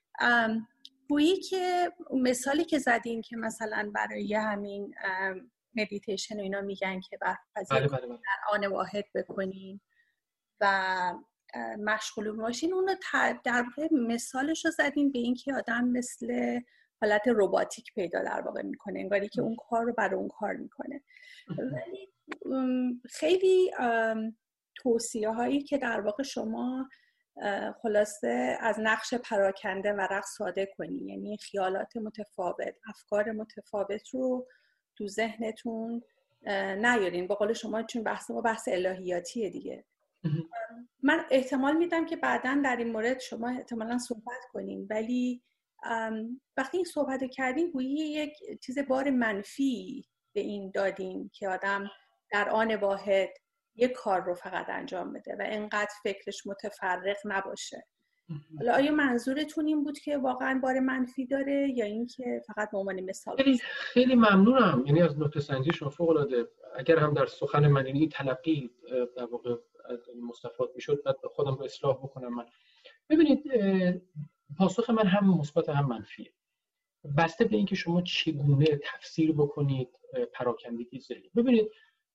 گویی که مثالی که زدین که مثلا برای همین مدیتیشن و اینا میگن که بله. در آن واحد بکنین و مشغول باشین، اونو در واقع مثالش رو زدین به این که آدم مثل حالت رباتیک پیدا در واقع میکنه، انگاری که اون کار رو برای اون کار میکنه. ولی خیلی توصیه هایی که در واقع شما خلاصه از نقش پراکنده و رقص صادر کنین، یعنی خیالات متفاوت، افکار متفاوت رو تو ذهنتون نیارین. به قول شما چون بحث ما بحث الهیاتیه دیگه. من احتمال میدم که بعداً در این مورد شما احتمالاً صحبت کنین، ولی وقتی این صحبت کردین گویی یک چیز بار منفی به این دادین که آدم در آن واحد یک کار رو فقط انجام بده و اینقدر فکرش متفرق نباشه. حالا آیا منظورتون این بود که واقعاً بار منفی داره یا این که فقط به عنوان مثال؟ خیلی ممنونم، یعنی از نکته سنجی شما فوق‌العاده. اگر هم در سخن من این تلقی در واقع مستفاد میشد، بعد خودم رو اصلاح بکنم. من ببینید، پاسخ من هم مثبت هم منفیه، بسته به اینکه شما چگونه تفسیر بکنید پراکندگی ذهن. ببینید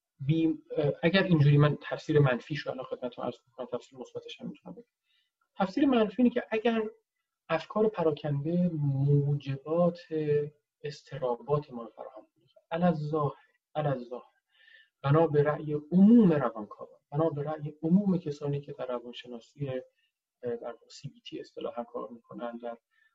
اگر اینجوری من تفسیر منفیش رو الان خدمتتون عرض کنم، تفسیر مثبتش هم میتونم بگم. تفسیر منفی اینه که اگر افکار پراکنده موجبات اضطرابات ما رو فراهم کنه، الظاهر بنا به رأی عموم روانکاوان، بنا به رأی عموم کسانی که در روانشناسی در CBT اصطلاحاً کار میکنن، در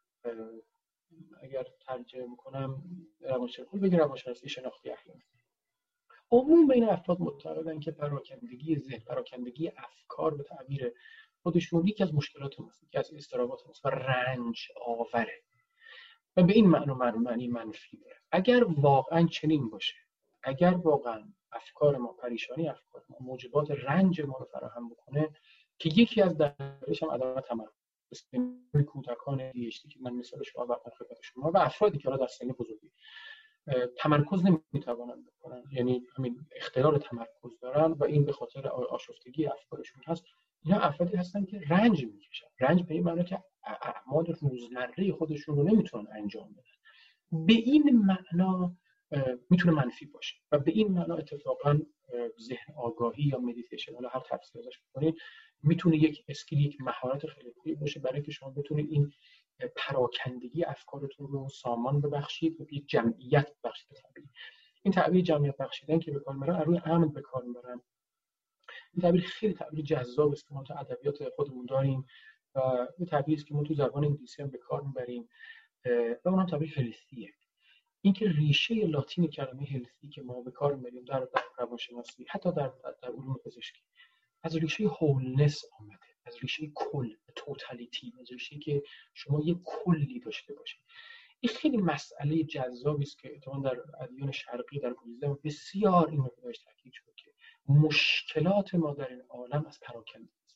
اگر ترجمه میکنم روانشناسی شناختی اخلاقی، عموم بین افراد معتقدن که پراکندگی ذهن، پراکندگی افکار به تعبیر خودشون یکی از مشکلات ماست، یکی از اضطرابات ماست و رنج آوره و به این معنی منفی داره. اگر واقعا چنین باشه، اگر واقعا افکار ما، پریشانی افکار ما موجبات رنج ما رو فراهم بکنه که یکی از دلایلش هم عدم تمرکز، کودکان ADHD که من مثالش رو آوردم خدمت شما و افرادی که حالا در سن بزرگی تمرکز نمیتوانند بکنن، یعنی همین اختلال تمرکز دارن و این به خاطر آشفتگی افکارشون هست. اینا افرادی هستن که رنج میکشن. رنج به این معنی که اعمال روزمره خودشون رو نمیتونن انجام بدن. به این معنا میتونه منفی باشه و به این معنا اتفاقا ذهن آگاهی یا مدیتیشن، حالا هر تفسیر ازش بکنید، میتونه یک اسکیل، یک مهارت خیلی خوبی باشه برای اینکه شما بتونید این پراکندگی افکارتون رو سامان ببخشید و یک جمعیت ببخشید. این تعبیر جمعیت بخشیدن که به کار میبرن، روی امن به کار میبرن. این تعبیر خیلی تعبیر جذاب است که ما تو ادبیات خودمون داریم و این تعبیری است که ما تو زبان انگلیسی هم به کار میبریم و اونم تعبیر هلثیه. این که ریشه لاتین کلمه هلثی که ما به کار میبریم در روانشناسی، حتی در علوم پزشکی، از ریشه هولنس آمده، از ریشه کل، توتالیتی، از ریشه که شما یک کلی داشته باشید. این خیلی مسئله جذابی است که اتفاقاً در ادیان شرقی، در بودیسم بسیار این رو بهش تاکید شده که مشکلات ما در این عالم از پراکندگی است.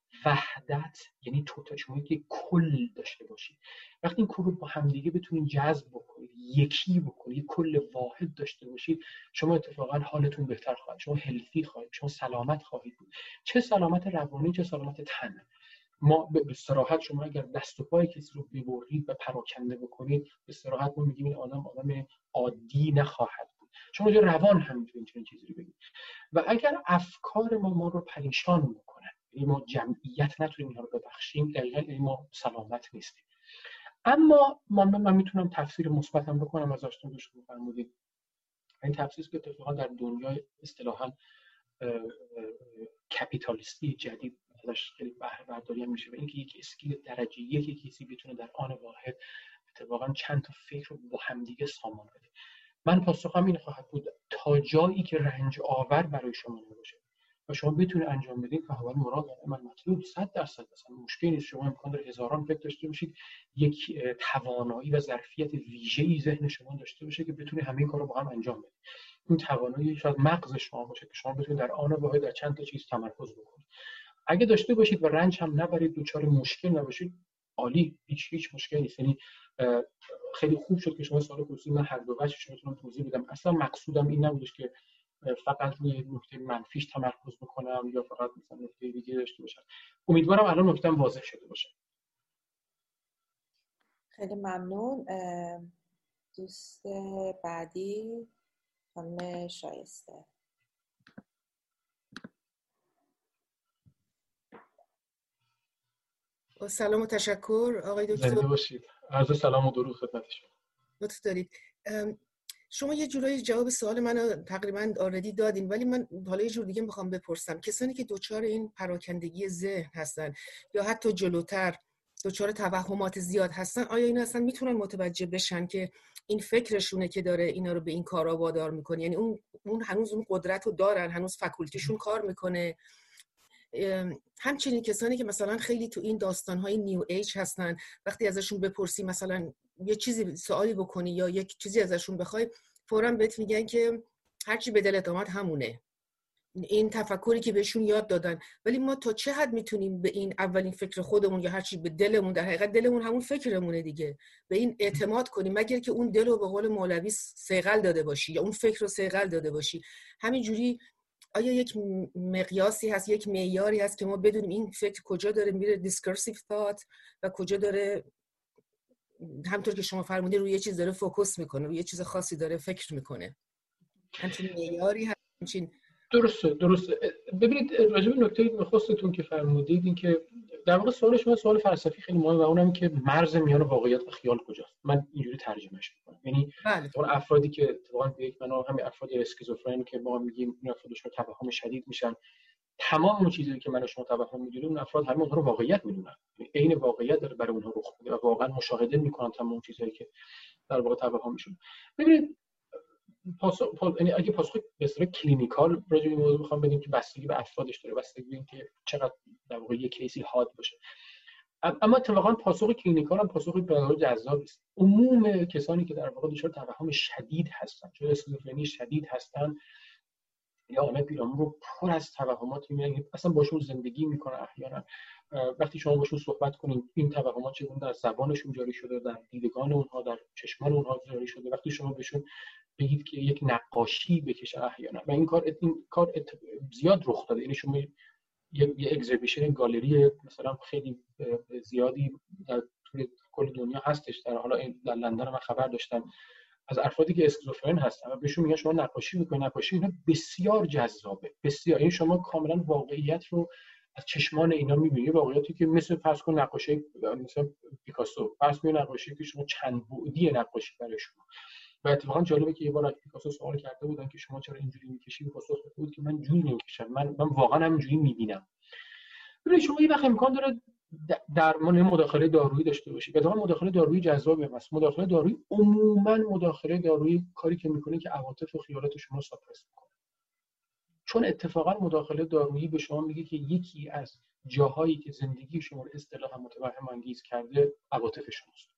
وحدت یعنی شما یک کل داشته باشید. وقتی این کل رو با همدیگه بتونید جذب بکنید، یکی بکنید، یک کل واحد داشته باشید، شما اتفاقا حالتون بهتر خواهد، شما هلتی خواهید، شما سلامت خواهید بود، چه سلامت روانی چه سلامت تن. ما به صراحت شما اگر دست و پای کسی رو ببرید و پراکنده بکنید، به صراحت ما میگیم این آدم عادی نخواهد بود. شما جو روان هم میتونید چنین چیزی رو بگید. و اگر افکار ما رو پریشان بکنه، یعنی ما جمعیت نتونیم اینها رو ببخشیم، دقیقاً یعنی ما سلامت نیستیم. اما من میتونم تفسیر مثبتم بکنم از آشتون که شما فرمودید. این تفسیر که اتفاقا در دنیای اصطلاحاً کپیتالیستی جدید ازش خیلی بهره برداری هم میشه، و اینکه یک اسکیل درجه یک کسی بتونه در آن واحد اتفاقا چند تا فکر رو با همدیگه سامان بده. من پاسخم این خواهد بود تا جایی که رنج آور برای شما نباشه و شما بتونید انجام بدین، فهوال مراد من مطلوب 100% اصلا مشکلی نیست. شما امکان داره هزاران فکر داشته باشید، یک توانایی و ظرفیت ویژه‌ای ذهن شما داشته باشه که بتونه همه این کارو با هم انجام بده. این توانایی شاید مغز شما باشه که شما بتونید در آن واحد در چند تا چیز تمرکز بکنید. اگه داشته باشید و رنج هم نبرید، دوچار مشکل نباشید، عالی، هیچ مشکلی نیست. یعنی خیلی خوب شد که شما سوال پرسیدید، من هر دو وجهش رو میتونم توضیح بدم. اصلا مقصودم این نبودش که فقط روی نکته منفیش تمرکز بکنم یا فقط مثلا نکته دیگه داشته باشم. امیدوارم الان نکته‌ام واضح شده باشه. خیلی ممنون. دوست بعدی خانم شایسته. سلام و تشکر آقای دکتر. زنده باشید. عرض سلام و درود خدمت شما. لطف دارید. شما یه جورایی جواب سوال منو تقریبا آردی دادین، ولی من حالا یه جور دیگه میخوام بپرسم. کسانی که دچار این پراکندگی ذهن هستن یا حتی جلوتر دچار توهمات زیاد هستن، آیا اینا اصلا میتونن متوجه بشن که این فکرشونه که داره اینا رو به این کارا وادار میکنه؟ یعنی اون هنوز اون قدرت رو دارن، هنوز فکولتیشون کار میکنه؟ همچنین کسانی که مثلا خیلی تو این داستان‌های نیو ایج هستن، وقتی ازشون بپرسی مثلا یه چیزی سوالی بکنی یا یک چیزی ازشون بخوای، فوراً بهت میگن که هرچی به دلت اومد همونه. این تفکری که بهشون یاد دادن. ولی ما تا چه حد میتونیم به این اولین فکر خودمون یا هرچی به دلمون، در حقیقت دلمون همون فکرمونه دیگه، به این اعتماد کنیم مگر که اون دل رو به قول مولوی صیقل داده باشی یا اون فکر رو صیقل داده باشی؟ همینجوری آیا یک مقیاسی هست، یک معیاری هست که ما بدونیم این فکر کجا داره میره discursive thought و کجا داره همطور که شما فرمودید روی یه چیز داره فوکس میکنه، روی یه چیز خاصی داره فکر میکنه؟ همچین معیاری هست؟ همچین درسته. ببینید راجع به نکته نخستتون که فرمودید، این که در واقع سوال شما سوال فلسفی خیلی مهمه و اونم که مرز میان واقعیت و خیال کجاست. من اینجوری ترجمهش میکنم. یعنی اون افرادی که اتفاقا به یک معنا همین افراد اسکیزوفرن که ما میگیم این افراد دچار توهم شدید میشن، تمام اون چیزی که من و شما توهم میدونیم اون افراد همه اونها رو واقعیت میدونن، عین واقعیت داره برای اونها رخ میده و واقعا مشاهده میکنن تمام اون چیزایی که در واقع توهم میشون. ببینید یعنی اگه پاسخ به اصطلاح کلینیکال راجع به این موضوع بخوام بدیم که بستگی به افرادش داره، بستگی به اینکه چقدر در واقع یک کیسی حاد باشه. اما اتفاقا پاسخ کلینیکال هم پاسخ بسیار جذابی است. عموم کسانی که در واقع دچار توهم شدید هستن، چون اسکیزوفرنی شدید هستن، یا عالم پیرامون رو پر از توهمات می‌بینن، اصلا باشون زندگی میکنن. احیانا وقتی شما باشون صحبت کنید، این توهمات چگونه در زبانشون جاری شده، در دیدگان اونها، در چشمان اونها جاری شده. وقتی شما بهشون بگید که یک نقاشی بکشه احیانا، و این کار زیاد رخ داده، یعنی شما یه اگزیبیشن گالری مثلا خیلی زیادی در طول کل دنیا هستش، در لندن من خبر داشتم از افرادی که اسکیزوفرن هستن و بهشون میگن شما نقاشی میکنید. نقاشی اینا بسیار جذابه، بسیار. این شما کاملا واقعیت رو از چشمان اینا میبینید، واقعیتی که مثل فرض کن نقاشی مثلا پیکاسو، فرض کن نقاشی که شما چند بعدی نقاشی برای شما. و اتفاقا جالبه که یه بار از پیکاسو سوال کرده بودن که شما چرا اینجوری میکشید، پاسخ داده بود که من جوری نمیکشم، من واقعا همینجوری میبینم. ببینید شما یه وقت امکان داره درمان مداخله دارویی داشته باشید. اتفاقا مداخله دارویی جذابی است. مداخله دارویی عموما مداخله دارویی کاری که میکنه که عواطف و خیالات شما رو ساپرس میکنه، چون اتفاقا مداخله دارویی به شما میگه که یکی از جاهایی که زندگی شما رو اصطلاحاً متوهم انگیز کرده عواطف شماست.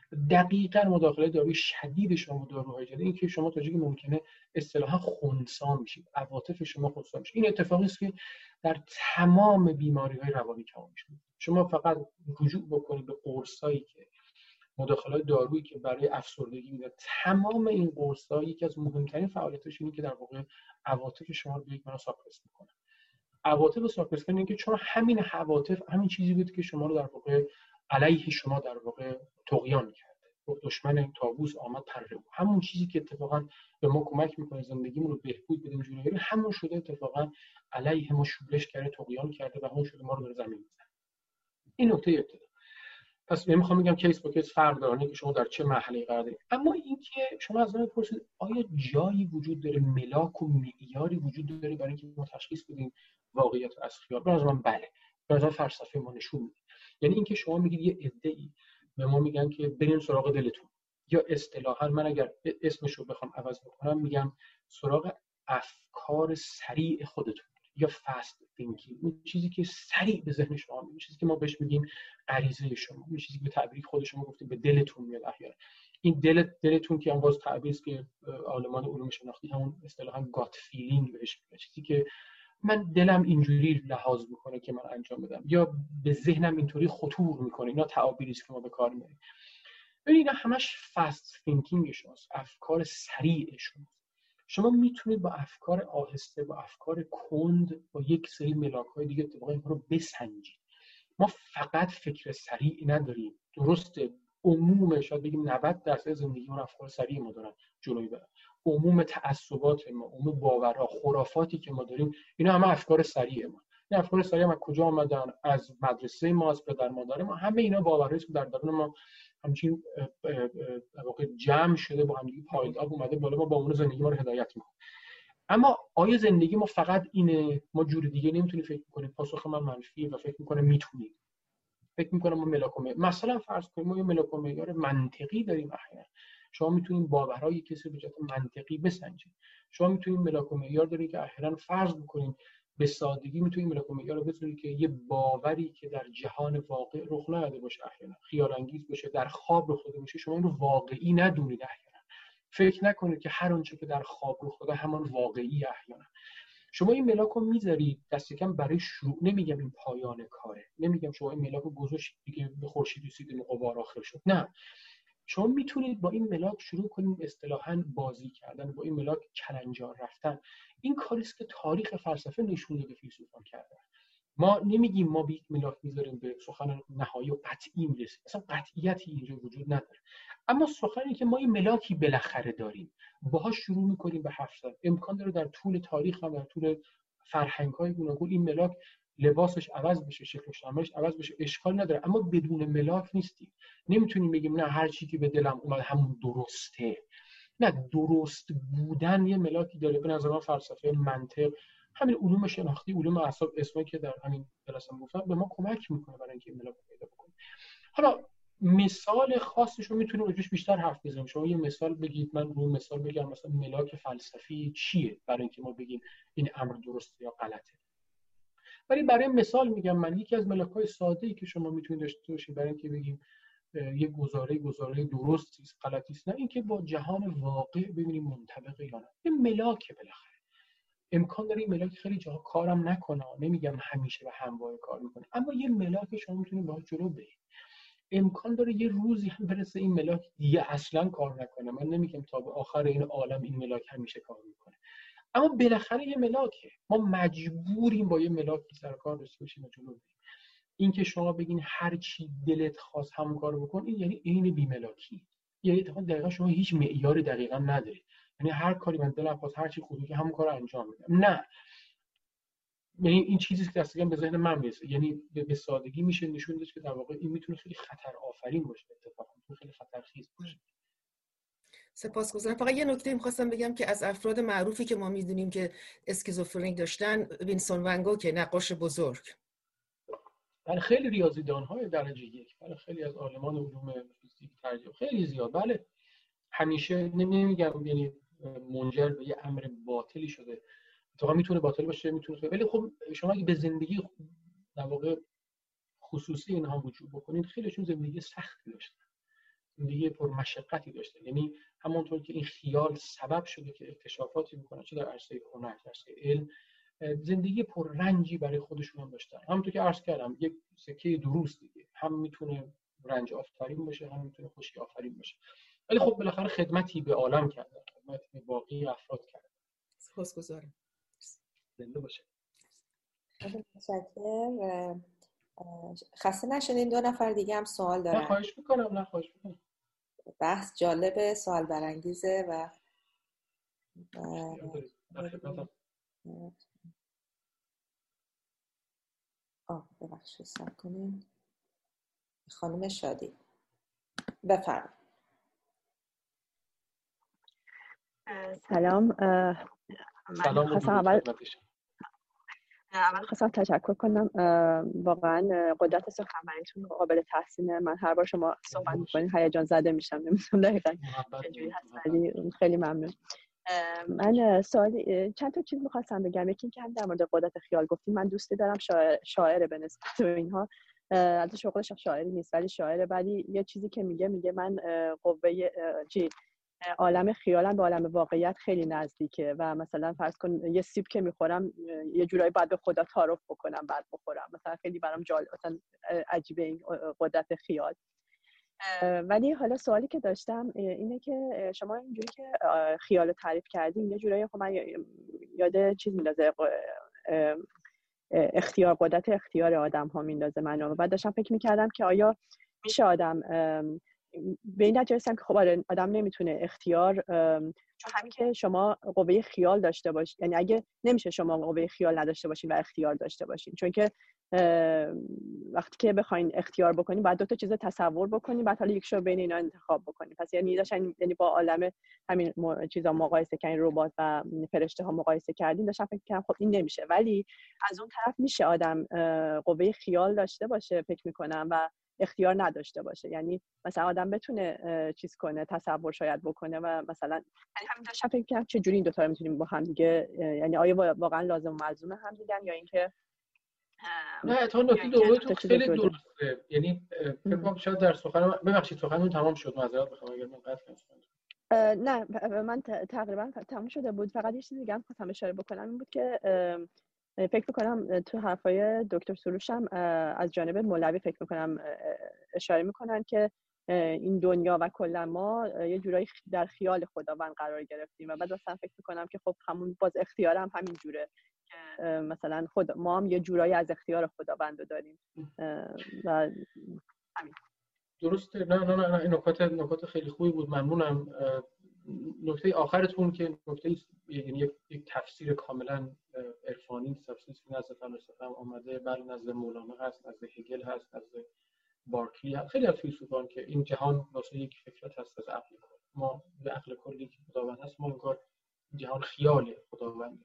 دقیقاً مداخله دارویی شدید شما داروهای جدید این که شما تا جایی ممکنه اصطلاحاً خنثی میشید، عواطف شما خنثی میشه. این اتفاقی است که در تمام بیماری‌های روانی کم میشه. شما فقط رجوع بکنید به قرصایی که مداخلات دارویی که برای افسردگی میده، تمام این قرص‌ها یکی از مهمترین فعالیتش اینه که در واقع عواطف شما رو به یک معنا ساپرس میکنه. عواطف ساپرس کنه که چون همین عواطف همین چیزی بود که شما رو در واقع علیه شما در واقع طغیان کرده. دشمن این طاووس آمد پره. همون چیزی که اتفاقا به ما کمک میکنه زندگیمون رو بهبود بدیم جلوی همون شده اتفاقا علیه ما شورش کرده، طغیان کرده و همون شده ما رو به زمین میزنه. این نکته ابتدا. پس نمیخوام بگم کیس با کیس فرق داره که شما در چه مرحله‌ای قرار دارید، اما اینکه شما از من بپرسید آیا جایی وجود داره، ملاک و معیاری وجود داره برای اینکه ما تشخیص بدیم واقعیت از خیال؟ به نظر من بله. به نظر فلسفه ما نشون میده. یعنی اینکه شما میگید یه عده‌ای به ما میگن که بریم سراغ دلتون، یا اصطلاحاً من اگر اسمش رو بخوام عوض بکنم میگم سراغ افکار سریع خودتون یا فست تینکینگ، اون چیزی که سریع به ذهن شما میاد، چیزی که ما بهش میگیم غریزه شما، اون چیزی که به تعبیر خود شما گفتیم به دلتون میاد احیانا. این دلتون که باز تعبیری است که عالمان علوم شناختی همون اصطلاحاً گات فیلینگ بهش میگن، چیزی که من دلم اینجوری لحاظ میکنه که من انجام بدم یا به ذهنم اینطوری خطور میکنه. اینا تعابیری است که ما به کار میبریم. ببینید اینا همش فست تینکینگ شماست، افکار سریع شماست. شما میتونید با افکار آهسته، با افکار کند، با یک سری ملاک‌های دیگه اتفاقا این رو بسنجید. ما فقط فکر سریع نداریم. درسته عموم شاید بگیم 90% زندگی ما افکار سریع ما دارن جلوی برن. عموم تعصبات ما، عموم باورها، خرافاتی که ما داریم، اینا همه افکار سریع ما. این افکار سریع ما کجا آمدن؟ از مدرسه ما، از پدر مادر ما. همه اینا باورهایی که در درون ما همچین واقع جمع شده، با همدیگه پایدار اومده بالا، ما با اون زندگی ما رو هدایت میکنه. اما آیا زندگی ما فقط اینه؟ ما جور دیگه نمیتونیم فکر کنیم؟ پاسخ من منفیه و فکر میکنم میتونیم. فکر میکنم ما ملاک مثلا فرض کنیم ما یه ملاک و معیار منطقی داریم. احیانا شما میتونید باورهای کسی به جهت منطقی بسنجید. شما میتونید ملاک و معیار دارید که احیانا فرض بکنید به سادگی میتونید ملاک و معیار رو بذارید که یه باوری که در جهان واقع رخ نداده باشه، احیانا خیال انگیز باشه، در خواب رخ داده باشه، شما این رو واقعی ندونید. احیانا فکر نکنید که هر آنچه که در خواب رخ داده همان واقعی. احیانا شما این ملاک رو میذارید دست کم برای شروع. نمیگم این پایان کاره، نمیگم شما این ملاک رو گذاشتید دیگه به خورشید رسید غبار آخر شد، نه. شما میتونید با این ملاک شروع کنید اصطلاحاً بازی کردن، با این ملاک کلنجار رفتن. این کاری است که تاریخ فلسفه نشون داده فیلسوفان کردن. ما نمیگیم ما به یک ملاک میذاریم به سخن نهایی و قطعی میرسیم، اصلا قطعیتی اینجا وجود نداره. اما سخنی که ما این ملاکی بالاخره داریم، باهاش شروع میکنیم به حرف زدن. امکان داره در طول تاریخ هم، در طول فرهنگ‌های گوناگون این ملاک لباسش عوض بشه، شکلش عملش عوض بشه، اشکال نداره. اما بدون ملاک نیستیم. نمیتونیم بگیم نه هر چی که به دلم اومد همون درسته. نه، درست بودن یه ملاکی داره. به نظر من فلسفه، منطق، همین علوم شناختی، علوم اعصاب، اسمایی که در همین کلاسم گفتم به ما کمک میکنه برای اینکه ملاک پیدا بکنیم. حالا مثال خاصش رو میتونیم روش بیشتر حرف بزنیم. شما یه مثال بگید، من روی مثال بگم مثلا ملاک فلسفی چیه برای اینکه ما بگیم این امر درسته یا غلطه. ولی برای مثال میگم من یکی از ملاک‌های ساده‌ای که شما میتونید داشته باشید برای اینکه بگیم یه گزاره درستی است، غلطی است، نه اینکه با جهان واقع ببینیم منطبقه یا نه. یه ملاک بالاخره امکان داره این ملاک خیلی جاها کارم نکنه، نمیگم همیشه به همواره کار میکنه، اما یه ملاک شما میتونید باهاش جلو برید. امکان داره یه روزی هم برسه این ملاک دیگه اصلا کار نکنه. من نمیگم تا به آخر این عالم این ملاک همیشه کار میکنه، اما بالاخره یه ملاکه. ما مجبوریم با یه ملاکی سر کار داشته باشیم و جلو بریم. این که شما بگین هر چی دلت خواست همون کارو بکن، این یعنی عین بی‌ملاکی. یعنی دقیقاً شما هیچ معیاری دقیقاً ندارید. یعنی هر کاری من دلم خواست، هر چی خوبه که همون کارو انجام میدم. نه، یعنی این چیزی که دقیقاً به ذهن من میرسه. یعنی به سادگی میشه نشون داد که در واقع این میتونه خیلی خطر آفرین باشه، اتفاقاً خیلی خطرخیز باشه. سپاسگزارم. فقط یه نکته می‌خواستم بگم که از افراد معروفی که ما می‌دونیم که اسکیزوفرنی داشتن، وینسون ون گوگ که نقاش بزرگ، بله خیلی ریاضیدان‌های درجه یک، بله خیلی از عالمان علوم فیزیک ترجیح، خیلی زیاد، بله همیشه نمیگم یعنی منجر به یه امر باطلی شده، اتفاقا میتونه باطل باشه، میتونه خیلی، ولی خب شما اگه به زندگی در واقع خصوصی اینها وجود بکنید، خیلیشون زندگی سختی داشتن، زندگی پرمشقتی داشته. یعنی همونطور که این خیال سبب شده که اکتشافاتی بکنن چه در عرصه هنر، در عرصه علم، زندگی پررنجی برای خودشون هم داشتن. همونطور که عرض کردم یک سکه درست دیگه، هم میتونه رنج آفرین باشه، هم میتونه خوشی آفرین باشه. ولی خب بالاخره خدمتی به عالم کردن، خدمتی به باقی افراد کردن. سپاسگزارم. زنده باشه. متشکرم. خسته نشدین. 2 نفر دیگه هم سوال دارن. نه خواهش میکنم. بحث جالب، سوال برانگیزه و ببخشید صبر کنین. خانم شادی بفرمایید. سلام. سلام. اول خواستم تشکر کنم. واقعا قدرت سخنوریتون قابل تحسینه. من هر بار شما صحبت می‌کنید هیجان زده میشم. نمی‌دونم دقیقاً چجوری هست، ولی خیلی ممنون. من چند تا چیز می‌خواستم بگم. یکی اینکه هم در مورد قدرت خیال گفتیم. من دوستی دارم، شاعر به نسبت اینها، البته شغلش شاعری نیست ولی شاعره، ولی یه چیزی که میگه من قوه عالم خیالم به عالم واقعیت خیلی نزدیکه و مثلا فرض کن یه سیب که میخورم یه جورایی باید به خدا تعارف بکنم بعد بخورم. مثلا خیلی برام جالب، مثلا عجیبه این قدرت خیال. ولی حالا سوالی که داشتم اینه که شما اینجوری که خیال رو تعریف کردین یه جورایی خب من یاد چیز میندازه، قدرت اختیار آدم ها میندازه منو. بعد داشتم فکر میکردم که آیا میشه آدم به این نتیجه رسیدم که خب آدم نمیتونه اختیار، چون همین که شما قوه خیال داشته باشید، یعنی اگه نمیشه شما قوه خیال نداشته باشین و اختیار داشته باشین، چون که وقتی که بخواین اختیار بکنین بعد 2 تا چیز تصور بکنین، بعد حالا یکیشو بین اینا انتخاب بکنین. پس یعنی داشتن با عالم همین چیزا مقایسه کردین، ربات و فرشته ها مقایسه کردین، داشتم فکر می‌کردم خب این نمیشه. ولی از اون طرف میشه آدم قوه خیال داشته باشه فکر می‌کنم و اختیار نداشته باشه. یعنی مثلا آدم بتونه چیز کنه، تصور شاید بکنه و مثلا یعنی همین داشتم فکر کنم چه جوری این دو تا رو میتونیم با هم دیگه، یعنی آیا واقعا لازم و ملزوم هم دیگن یا اینکه نه تا نکته دوم خیلی درسته. یعنی فکر کنم شاید در سخن ببخشید سخنتون تمام شد، معذرت می‌خوام اگر من قطع کردم. نه من تقریبا تمام شده بود. فقط یه چیز دیگه هم خواستم اشاره بکنم، این بود که فکر می‌کنم تو حرفای دکتر سروش هم از جانب مولوی فکر می‌کنم اشاره می‌کنن که این دنیا و کلا ما یه جورایی در خیال خداوند قرار گرفتیم و بعد اصلا فکر می‌کنم که خب همون باز اختیار هم همین جوره که مثلا ما هم یه جورایی از اختیار خداوند رو داریم و همین. درسته. نه این نکات خیلی خوبی بود، ممنونم. نکته آخرتون که نکته یعنی یک تفسیر کاملا عرفانی، تفسیری نزد فلسفه هم آمده، بله نزد مولانا هست، نزد هگل هست، نزد بارکلی هست، خیلی از فیلسوفان که این جهان واسه یک فکرت هست از عقل کل. ما به عقل کلی که خداوند هست، ما انگار جهان خیال خداونده،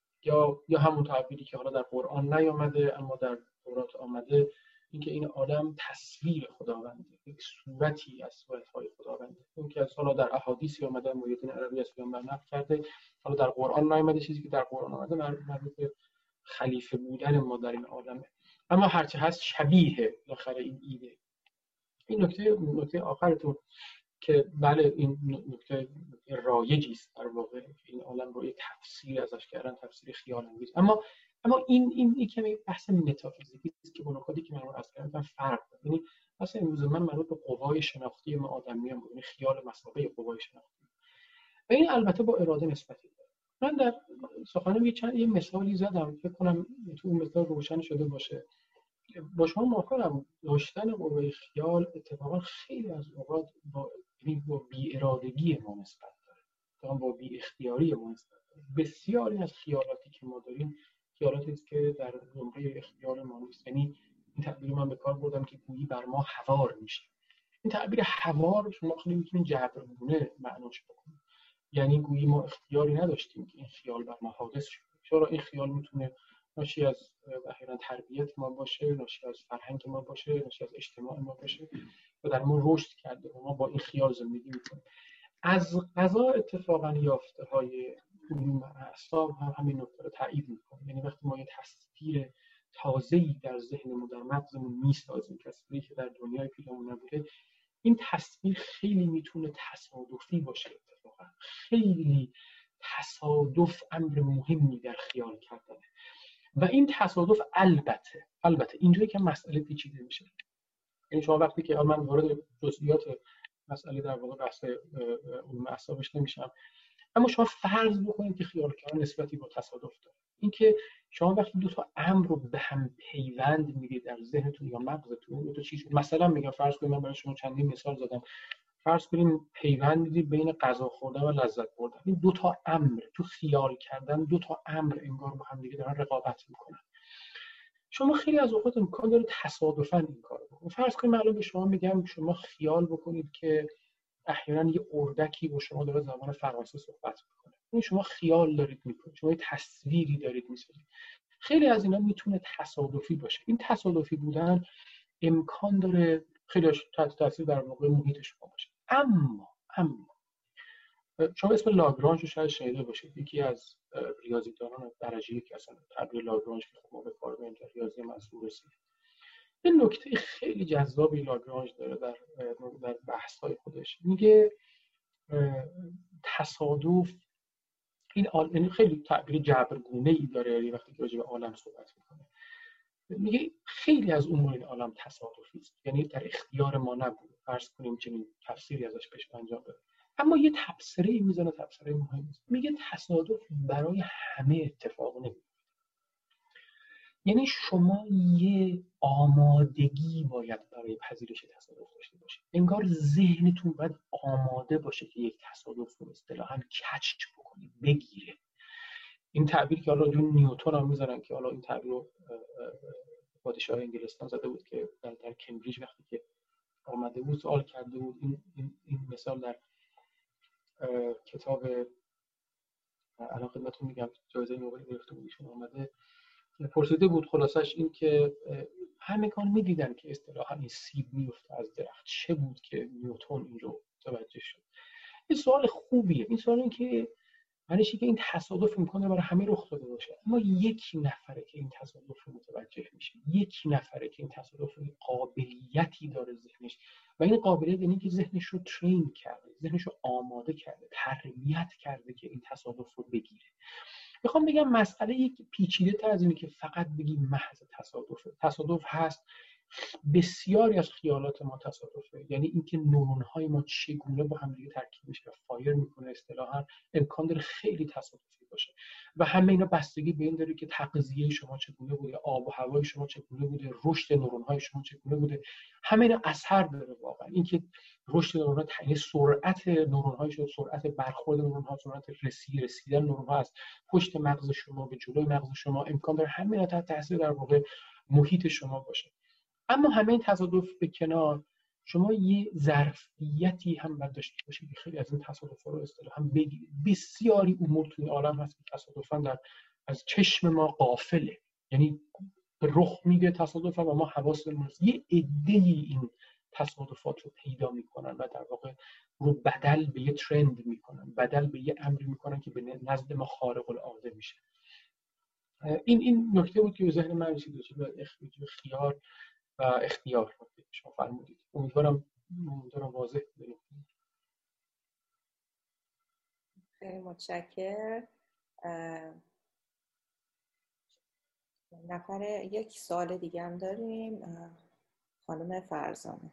یا همون تعبیری که حالا در قرآن نیامده اما در تورات آمده، اینکه این عالم تصویر خداونده، یک صورتی از صورت‌های خداونده. اون که از حالا در احادیثی اومده، محیدین عربی از پیامبر نقل کرده، حالا در قرآن نیامده. چیزی که در قرآن اومده مربوط به خلیفه بودن ما در این عالمه، اما هرچه هست شبیه بالاخره این ایده. این نکته آخرتون که بله این نکته رایجی است در واقع، این عالم رو یک تفسیر ازش کردن، تفسیر خیال انگیز. اما این کمی بحث متافیزیکی است که با نکاتی که من عرض کردم فرق داره. یعنی مثلا امروز من مربوط به قوای شناختی ما آدمیان بود، یعنی خیال مسابقه قوای شناختی و این البته با اراده نسبتی داره. من در سخنم یه مثالی زدم، فکر کنم تو اون مثال روشن شده باشه. با شما موافقم داشتن قوه خیال اتفاقا خیلی از اوقات با بی ارادگی ما نسبت داره، با بی اختیاری ما نسبت داره. بسیاری از خیالاتی که ما داریم خیالاتی است که در زمره اختیار ما نیست. یعنی این تعبیر من به کار بردم که گویی بر ما حوار میشه. این تعبیر حوار شما خیلی میتونید جبرگونه معناش بکنید، یعنی گویی ما اختیاری نداشتیم که این خیال بر ما حادث شد. چرا این خیال میتونه ناشی از احیانا تربیت ما باشه، ناشی از فرهنگ ما باشه، ناشی از اجتماع ما باشه و در ما رشد کرده و ما با این خیال زندگی میکنیم. از قضا اتفاقا یافته‌های علوم اعصاب هم همین نکته رو تایید میکنه. یعنی وقتی ما یه تصویر تازه‌ای در ذهنمون، در مغزمون میسازیم، تصویری که در دنیای پیرامون نبوده، این تصویر خیلی میتونه تصادفی باشه، اتفاقا خیلی تصادف امر مهمی در خیال کردنه و این تصادف البته اینجایی که مسئله پیچیده میشه. یعنی شما وقتی که من وارد جزئیات مسئله در واقع بحث علوم اعصابش نمیشم، اما شما فرض بکنید که خیال کردن نسبتی با تصادف داره. اینکه شما وقتی دو تا امر رو به هم پیوند میدید در ذهنتون یا مغزتون، دو تا چیز، مثلا میگم فرض کنید، من برای شما چندین مثال زدم، فرض کنید پیوند میدید بین غذا خوردن و لذت بردن. این دو تا امر تو خیال کردن، دو تا امر انگار با هم دیگه دارن رقابت میکنن. شما خیلی از اوقات امکان داره تصادفاً این کارو بکنید. فرض کنید من الان به شما میگم شما خیال بکنید که احیانا یه اردکی با شما داره زبان فرانسه صحبت میکنه. این شما خیال دارید میکنید، شما یه تصویری دارید میسازید. خیلی از اینا میتونه تصادفی باشه. این تصادفی بودن امکان داره خیلیش تحت تاثیر در واقع محیط شما باشه. اما شما اسم لاگرانژ رو شاید شنیده باشید. یکی از ریاضیدانان درجه یک اصلا تعبیر لاگرانژ که ما به کار می‌بریم در ریاضی منظور رسید. یه نکته خیلی جذابی لاگرانژ داره در بحث‌های خودش. میگه تصادف این خیلی تعبیر جبرگونه‌ای داره وقتی که راجع به عالم صحبت می‌کنه. میگه خیلی از امور این عالم تصادفی است، یعنی در اختیار ما نبوده. فرض کنیم چنین تفسیری ازش بشه انجام بده. اما یه تبصره‌ای میزنه، تبصره مهمی است. میگه تصادف برای همه اتفاق نمیفته. یعنی شما یه آمادگی باید برای پذیرش تصادف داشته باشید. انگار ذهنتون باید آماده باشه که یک تصادف رو اصطلاحاً کچ بکنه، بگیره. این تعبیر که حالا جون نیوتن هم میذارن که حالا این تعبیر رو پادشاه انگلستان زده بود که در کمبریج وقتی که آمده بود سوال کرده بود. این مثال در کتاب الان خدمتتون میگم جایزه نوبل گرفته بود، ایشون آمده پرسیده بود. خلاصش این که همگان میدیدن که اصطلاحاً این سیب میفته از درخت، چه بود که نیوتن این رو متوجه شد. این سوال خوبیه. این سوال این که معنیش که این تصادف میکنه برای همه رخ داده باشه، اما یک نفره که این تصادف رو متوجه میشه، یک نفره که این تصادف رو قابلیتی داره ذهنش، و این قابلیت یعنی که ذهنش رو ترین کرده، ذهنش رو آماده کرده، تربیت کرده که این تصادف رو بگیره. میخوام بگم مسئله یک پیچیده تر از اینه که فقط بگیم محض تصادفه. تصادف هست، بسیاری از خیالات ما تصادفه. یعنی اینکه نورون‌های ما چگونه با هم دیگه ترکیب میشه و فایر میکنه اصطلاحاً امکان داره خیلی تصادفی باشه و همه اینا بستگی به این داره که تغذیه شما چگونه بوده، آب و هوای شما چگونه بوده، رشد نورون‌های شما چگونه بوده. همه اینا اثر داره واقعا. اینکه رشد نورون‌ها تعیین سرعت نورون‌های شما، سرعت برخورد نورون‌ها، سرعت رسیدن نورون‌ها از پشت مغز شما به جلوی مغز شما، امکان داره همه اینا تحت تاثیر در واقع محیط شما باشه. اما همه این تصادف به کنار، شما یه ظرفیتی هم باید داشته باشید که خیلی از این تصادف‌ها رو اصطلاحاً بگیرید. بسیاری امور توی عالم هست که تصادفاً از چشم ما غافله، یعنی به رخ میده تصادف و ما حواسمون نیست. یه عده‌ای این تصادفات رو پیدا میکنن و در واقع رو بدل به یه ترند میکنن، بدل به یه امری میکنن که به نزد ما خارق العاده میشه. این نکته بود که به ذهن من رسید به خیال و اختیار شما فرمودید. امیدوارم واضح بود. خیلی متشکرم. یک سوال دیگه هم داریم، خانم فرزانه.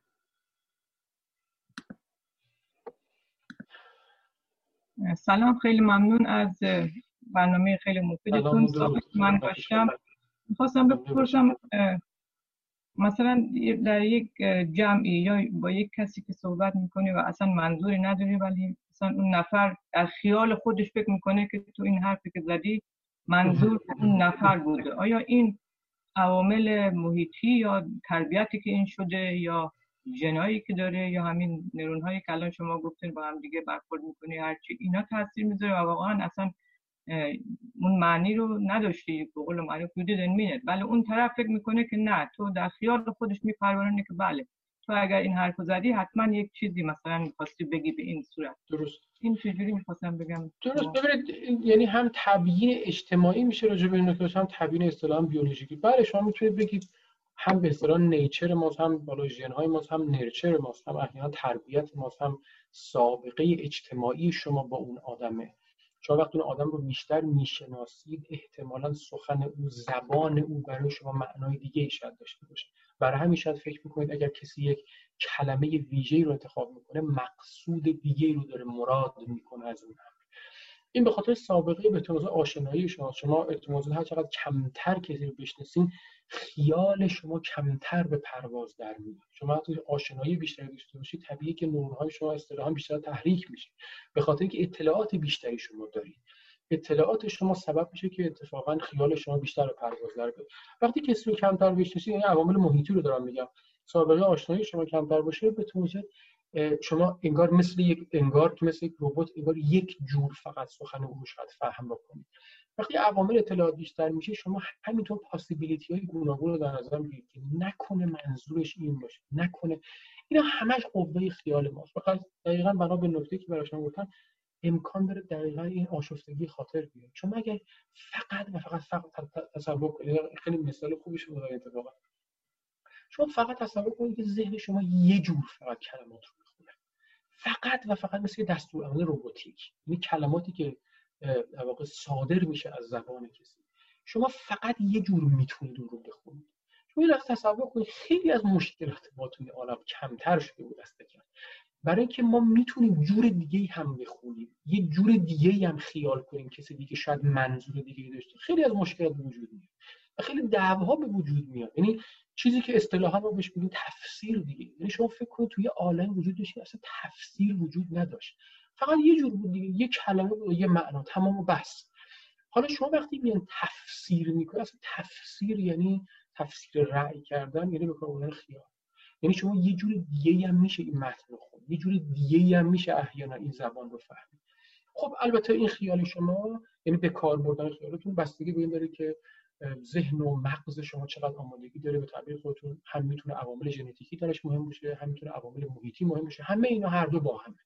سلام، خیلی ممنون از برنامه خیلی مفیدتون. من داشتم می‌خواستم بپرسم مثلا در یک جمعی یا با یک کسی که صحبت میکنی و اصلا منظوری نداری، ولی مثلا اون نفر در خیال خودش فکر میکنه که تو این حرفی که زدی منظور اون نفر بوده. آیا این عوامل محیطی یا تربیتی که این شده یا ژنایی که داره یا همین نورون‌هایی که الان شما گفتین با هم دیگه برخورد میکنی هرچی، اینا تاثیر میذاره و واقعا اصلا اون معنی رو نداشتی، به قول معروف you didn't mean it، ولی اون طرف فکر میکنه که نه، تو در خیال خودش میپرورونه که بله تو اگر این حرفو زدی حتما یک چیزی مثلا می‌خواستی بگی به این صورت. درست. این چجوری می‌خواستم بگم؟ درست. ببینید یعنی هم تبیین اجتماعی میشه راجع به این نکته، هم تبیین اصطلاحاً بیولوژیکی. بله شما میتونید بگید هم به اصطلاح نیچر ماست، هم بالا ژن‌های ماست، هم نرچر ماست، هم احیانا تربیت ماست، هم سابقه اجتماعی شما با اون آدمه. شما وقتی اون آدم رو بیشتر میشناسید احتمالاً سخن او، زبان او برای شما معنای دیگه شاید داشته باشه. برای همین شاید فکر میکنید اگر کسی یک کلمه ویژه‌ای رو انتخاب میکنه مقصود دیگه‌ای رو داره مراد میکنه از اون. این به خاطر سابقه به تنظیم آشنایی شما احتمالاً هر چقدر کمتر کسی رو بشناسین خیال شما کمتر به پرواز در میاد. شما وقتی آشنایی بیشتری داشته باشید طبیعیه که نورهای شما اصطلاحاً بیشتر تحریک میشه، به خاطر اینکه اطلاعات بیشتری شما دارید. اطلاعات شما سبب میشه که اتفاقاً خیال شما بیشتر به پرواز در بیاد. وقتی کسی رو کمتر بشناسید، این عوامل محیطی رو دارم میگم، سابقه آشنایی شما کمتر باشه، به توجه شما انگار که مثل یک ربات انگار یک جور فقط سخن او رو شاید فهم بکنید. وقتی عوامل اطلاعات بیشتر میشه شما همینطور پاسیبیلیتی های گوناگون رو در نظر میگیرید که نکنه منظورش این باشه، نکنه. اینا همش قوه خیال ماست. فقط دقیقاً بنا به نکته که برای شما گفتم امکان داره دقیقاً این آشفتگی خاطر بیاد. شما اگر فقط تصور کنید، خیلی مثال خوبی شما در اتفاقا شما فقط تصور کنید که ذهن شما یه جور فقط کلمات رو میخونه، فقط و فقط مثل دستورالعمل رباتیک، یعنی کلماتی که در واقع صادر میشه از زبان کسی، شما فقط یه جور میتونید اون رو بخونید. شما یه تصور کنید خیلی از مشکلات ما توی عالم کمتر شده بود دست کم، برای اینکه ما میتونیم جور دیگه‌ای هم بخونیم، یه جور دیگه‌ای هم خیال کنیم، کسی دیگه شاید منظور دیگه‌ای داشته. خیلی از مشکلات وجود میاد و خیلی دعواها به وجود میاد. یعنی چیزی که اصطلاحاً ما بهش میگیم تفسیر دیگه. یعنی شما فکر کنید توی عالم وجود داشت اصلا تفسیر وجود نداشت، فقط یه جور بود دیگه، یه کلمه بود، یه معنا، تمام و بس. حالا شما وقتی میان تفسیر میکنید، اصلا تفسیر یعنی تفسیر رأی کردن، یعنی به کار بردن خیال. یعنی شما یه جور دیگه‌ای هم میشه این متن رو خوند، یه جور دیگه‌ای هم میشه احیانا این زبان رو فهمید. خب البته این خیال شما، یعنی به کار بردن خیالتون، بستگی به این داره که ذهن و مغز شما چقدر آمادگی داره. به تعبیر خودتون هم میتونه عوامل ژنتیکی درش مهم باشه، هم میتونه عوامل محیطی مهم باشه، همه اینا هر دو با همه.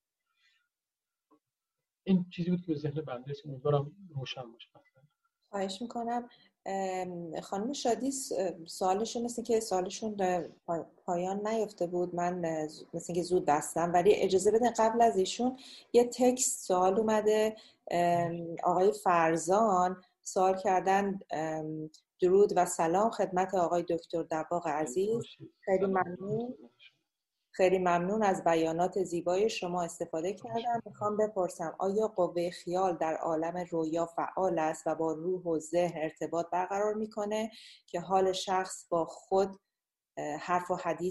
این چیزی بود که به ذهن بنده رسید، امیدوارم روشن باشه. خواهش میکنم. خانم شادی سوالشون مثل که سوالشون پایان نیفته بود، من مثل که زود بستم، ولی اجازه بدین قبل از ایشون یه تکست سوال اومده. آقای فرزان سوال کردن: درود و سلام خدمت آقای دکتر دباغ عزیز، خیلی ممنون از بیانات زیبای شما استفاده کردم. میخوام بپرسم آیا قوه خیال در عالم رویا فعال است و با روح و ذهن ارتباط برقرار میکنه که حال شخص با خود حرف و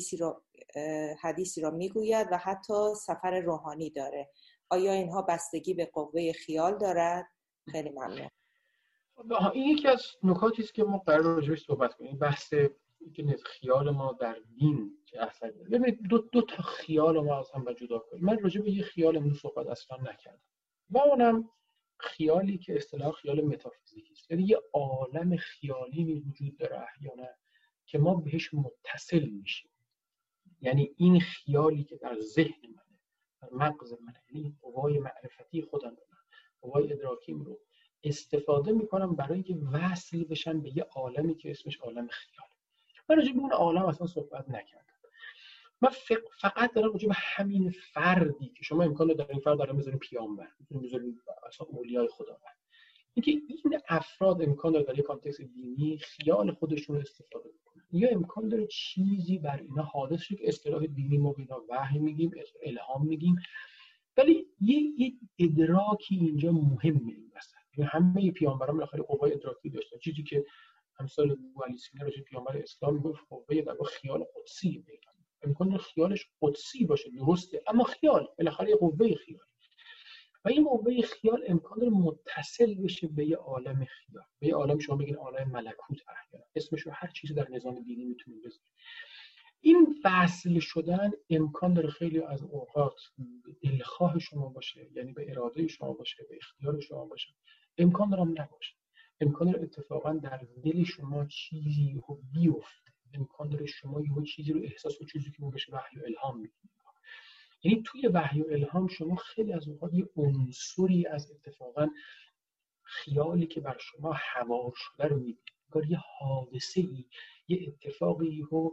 حدیثی را میگوید و حتی سفر روحانی داره؟ آیا اینها بستگی به قوه خیال دارد؟ خیلی ممنون. این یکی از نکاتی است که ما قرار راجعش صحبت کنیم، بحث که خیال ما در دین چه اثری داره. ببینید دو تا خیال ما از هم جدا کنیم. من راجع به یه خیال امروز صحبت اصلا نکردم و اونم خیالی که اصطلاح خیال متافیزیکی است. یعنی یه عالم خیالی وجود داره احیانا که ما بهش متصل میشیم. یعنی این خیالی که در ذهن منه، در مغز منه، یعنی قوای معرفتی خودم، قوای ادراکیم رو استفاده میکنم برای اینکه وصل بشن به یه عالمی که اسمش عالم خیال. من راجع به اون عالم اصلا صحبت نکردم. من فقط دارم راجع به همین فردی که شما امکان داره این فرد دارم بذاریم پیامبر، بذاریم اصلا اولیای خداوند، اینکه این افراد امکان داره در یک کانتکست دینی خیال خودشون رو استفاده بکنن، یا امکان داره چیزی بر اینا حادث شه که اصطلاح دینی ما به اینا وحی میگیم، الهام میگیم. ولی یه ادراکی اینجا مهمه این وسط. یعنی همه پیامبران بالاخره قوای ادراکی داشتن، چیزی که امثال ابو علی سینا راجع پیامبر اسلام میگفت قوه در خیال قدسی پیغمبر. امکان خیالش قدسی باشه درسته، اما خیال بالاخره قوه خیال و این قوه خیال امکان داره متصل بشه به یه عالم خیال، به یه عالم شما بگین عالم ملکوت احیانا، اسمش رو هر چیزی در نظام دینی میتونید بذارید. این وصل شدن امکان داره خیلی از اوقات دلخواه شما باشه، یعنی به اراده شما باشه، به اختیار شما باشه، امکان داره نباشه. امکان داره اتفاقا در دل شما چیزی رو بیفته، امکان داره شما یه چیزی رو احساس کنید، چیزی که ما بهش وحی و الهام میگیم. یعنی توی وحی و الهام شما خیلی از اوقات یه عنصری از اتفاقا خیالی که بر شما حوار شده رو میبینید. انگار یه حادثه‌ای، یه اتفاقی و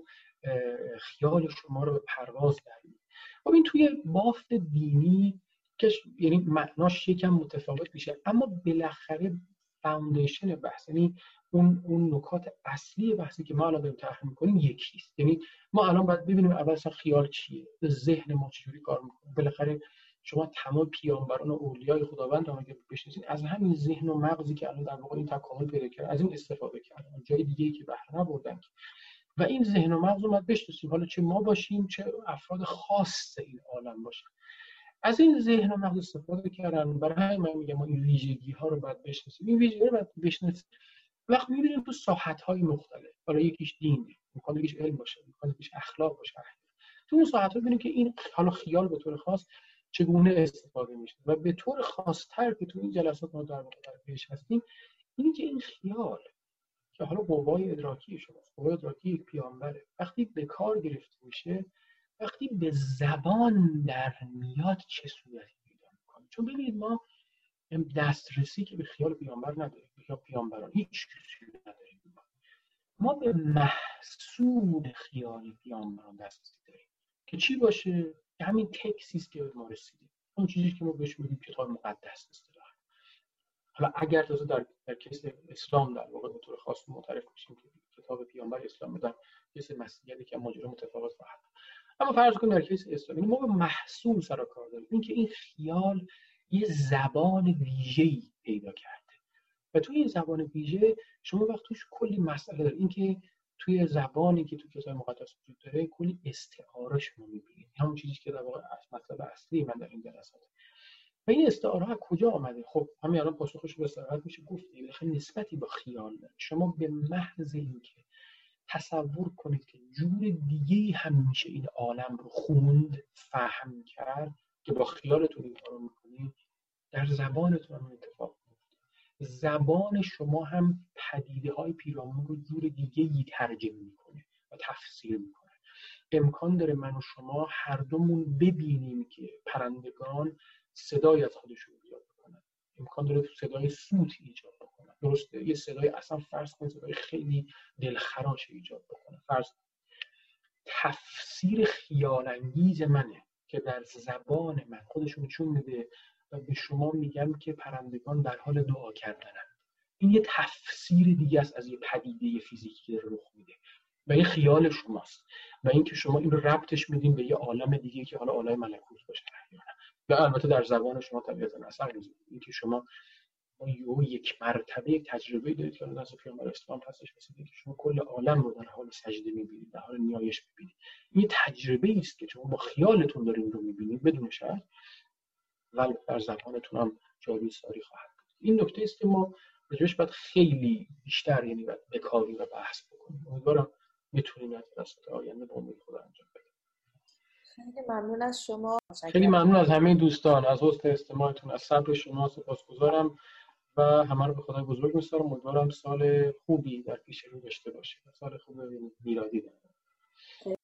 خیال شما رو به پرواز در میاره. خب این توی بافت دینی که یعنی معناش یکم متفاوت میشه، اما بالاخره فاندیشن بحث، یعنی اون نکات اصلی بحثی که ما الان داریم طرح می‌کنیم یکیست. یعنی ما الان باید ببینیم اول اصلا خیال چیه، ذهن ما چجوری کار می‌کنه. بالاخره شما تمام پیامبران و اولیای خداوند رو اگه بشناسید، از همین ذهن و مغزی که الان در واقع این تکامل پیدا کرد، از این استفاده کردن، جای دیگه‌ای که بهره نبردن. و این ذهن و مغز رو باید بشناسیم، حالا چه ما باشیم چه افراد خاص این عالم باشن. از این ذهن و مغز استفاده کردن. برای همین من میگم ما این ویژگی‌ها رو باید بشناسیم. این ویژگی‌ها رو باید بشناسیم. وقتی می‌بینیم تو ساحت‌های مختلف، حالا یکیش دینه، می‌خواد یکیش علم باشه، می‌خواد یکیش اخلاق باشه، تو اون ساحت‌ها ببینیم که این حالا خیال به طور خاص چگونه استفاده میشه. و به طور خاص‌تر که تو این جلسات ما در واقع پیش هستیم، اینی که این خیال که حالا قوای ادراکی شماست، قوای ادراکی یک پیامبره، وقتی به کار گرفته میشه، وقتی به زبان در میاد چه صورتی پیدا میکنه. چون ببینید ما دسترسی که به خیال پیامبر نداریم، به پیامبران هیچ چیزی نداریم. ما به محصول خیال پیامبران دسترسی داریم که چی باشه؟ همین تکستی است که به ما رسیده، اون چیزی که ما بهش میگیم کتاب مقدس اصطلاحاً. حالا اگر تازه در کیس اسلام در واقع به طور خاص معترف میشیم که کتاب پیامبر اسلام در کیس مسیحیت که ماجرا متفاوت خواهد. اما فرض کنیم در کیس اسلام ما به محصول سر و کار داریم، اینکه این خیال یه زبان ویژه‌ای پیدا کرده و توی این زبان ویژه شما وقت توش کلی مسئله دارید. اینکه توی زبانی که تو کتاب مقدس وجود داره کلی استعاره شما می‌بینید، همون چیزی که در واقع مطلب اصلی من در این جلسات. و این استعاره از کجا آمده؟ خب همین الان پاسخش رو به صراحت میشه گفت، بالاخره نسبتی با خیال داره. شما به محض اینکه تصور کنید که جور دیگه‌ای هم میشه این عالم رو خوند، فهم کرد، که با خیالتون این کارو می‌کنید، در زبانتون هم اتفاق میفته. زبان شما هم پدیده‌های پیرامون رو جور دیگه‌ای ترجمه می‌کنه و تفسیر می‌کنه. امکان داره من و شما هر دومون ببینیم که پرندگان صدای از خودشون ایجاد بکنن، امکان داره صدای سوت ایجاد بکنن، درسته؟ یه صدای اصلا فرض کنید صدای خیلی دلخراش ایجاد بکنن. فرض تفسیر خیال انگیز منه که در زبان من خودشون نشون میده و به شما میگم که پرندگان در حال دعا کردنن. این یه تفسیر دیگه است از یه پدیده فیزیکی که رخ میده و این خیال شماست و این که شما این رو ربطش میدین به یه عالم دیگه که حالا عالم ملکوت باشه یا البته در زبان شما طبیعتاً اثر میذاره. این که شما یک مرتبه یک تجربه دارید که از پیامبر اسلام هستش، مثل اینکه شما کل عالم رو در حال سجده می‌بینید، در حال نیایش می‌بینید. این تجربه است که شما با خیالتون دارین رو می‌بینید بدون شک، ولی در زبانتون هم جاری ساری خواهد بود. این نکته است که ما راجعش باید خیلی بیشتر یعنی بکاریم و بحث بکنیم. امیدوارم میتونیم در جلسات آینده با امید خدا انجام بدیم. خیلی ممنون از شما. خیلی ممنون از همه دوستان، از حسن استماعتون، از صبر شما سپاسگزارم و همه رو به خدای بزرگ می‌سپارم. امیدوارم سال خوبی در پیش رو داشته باشید. سال خوب میلادی.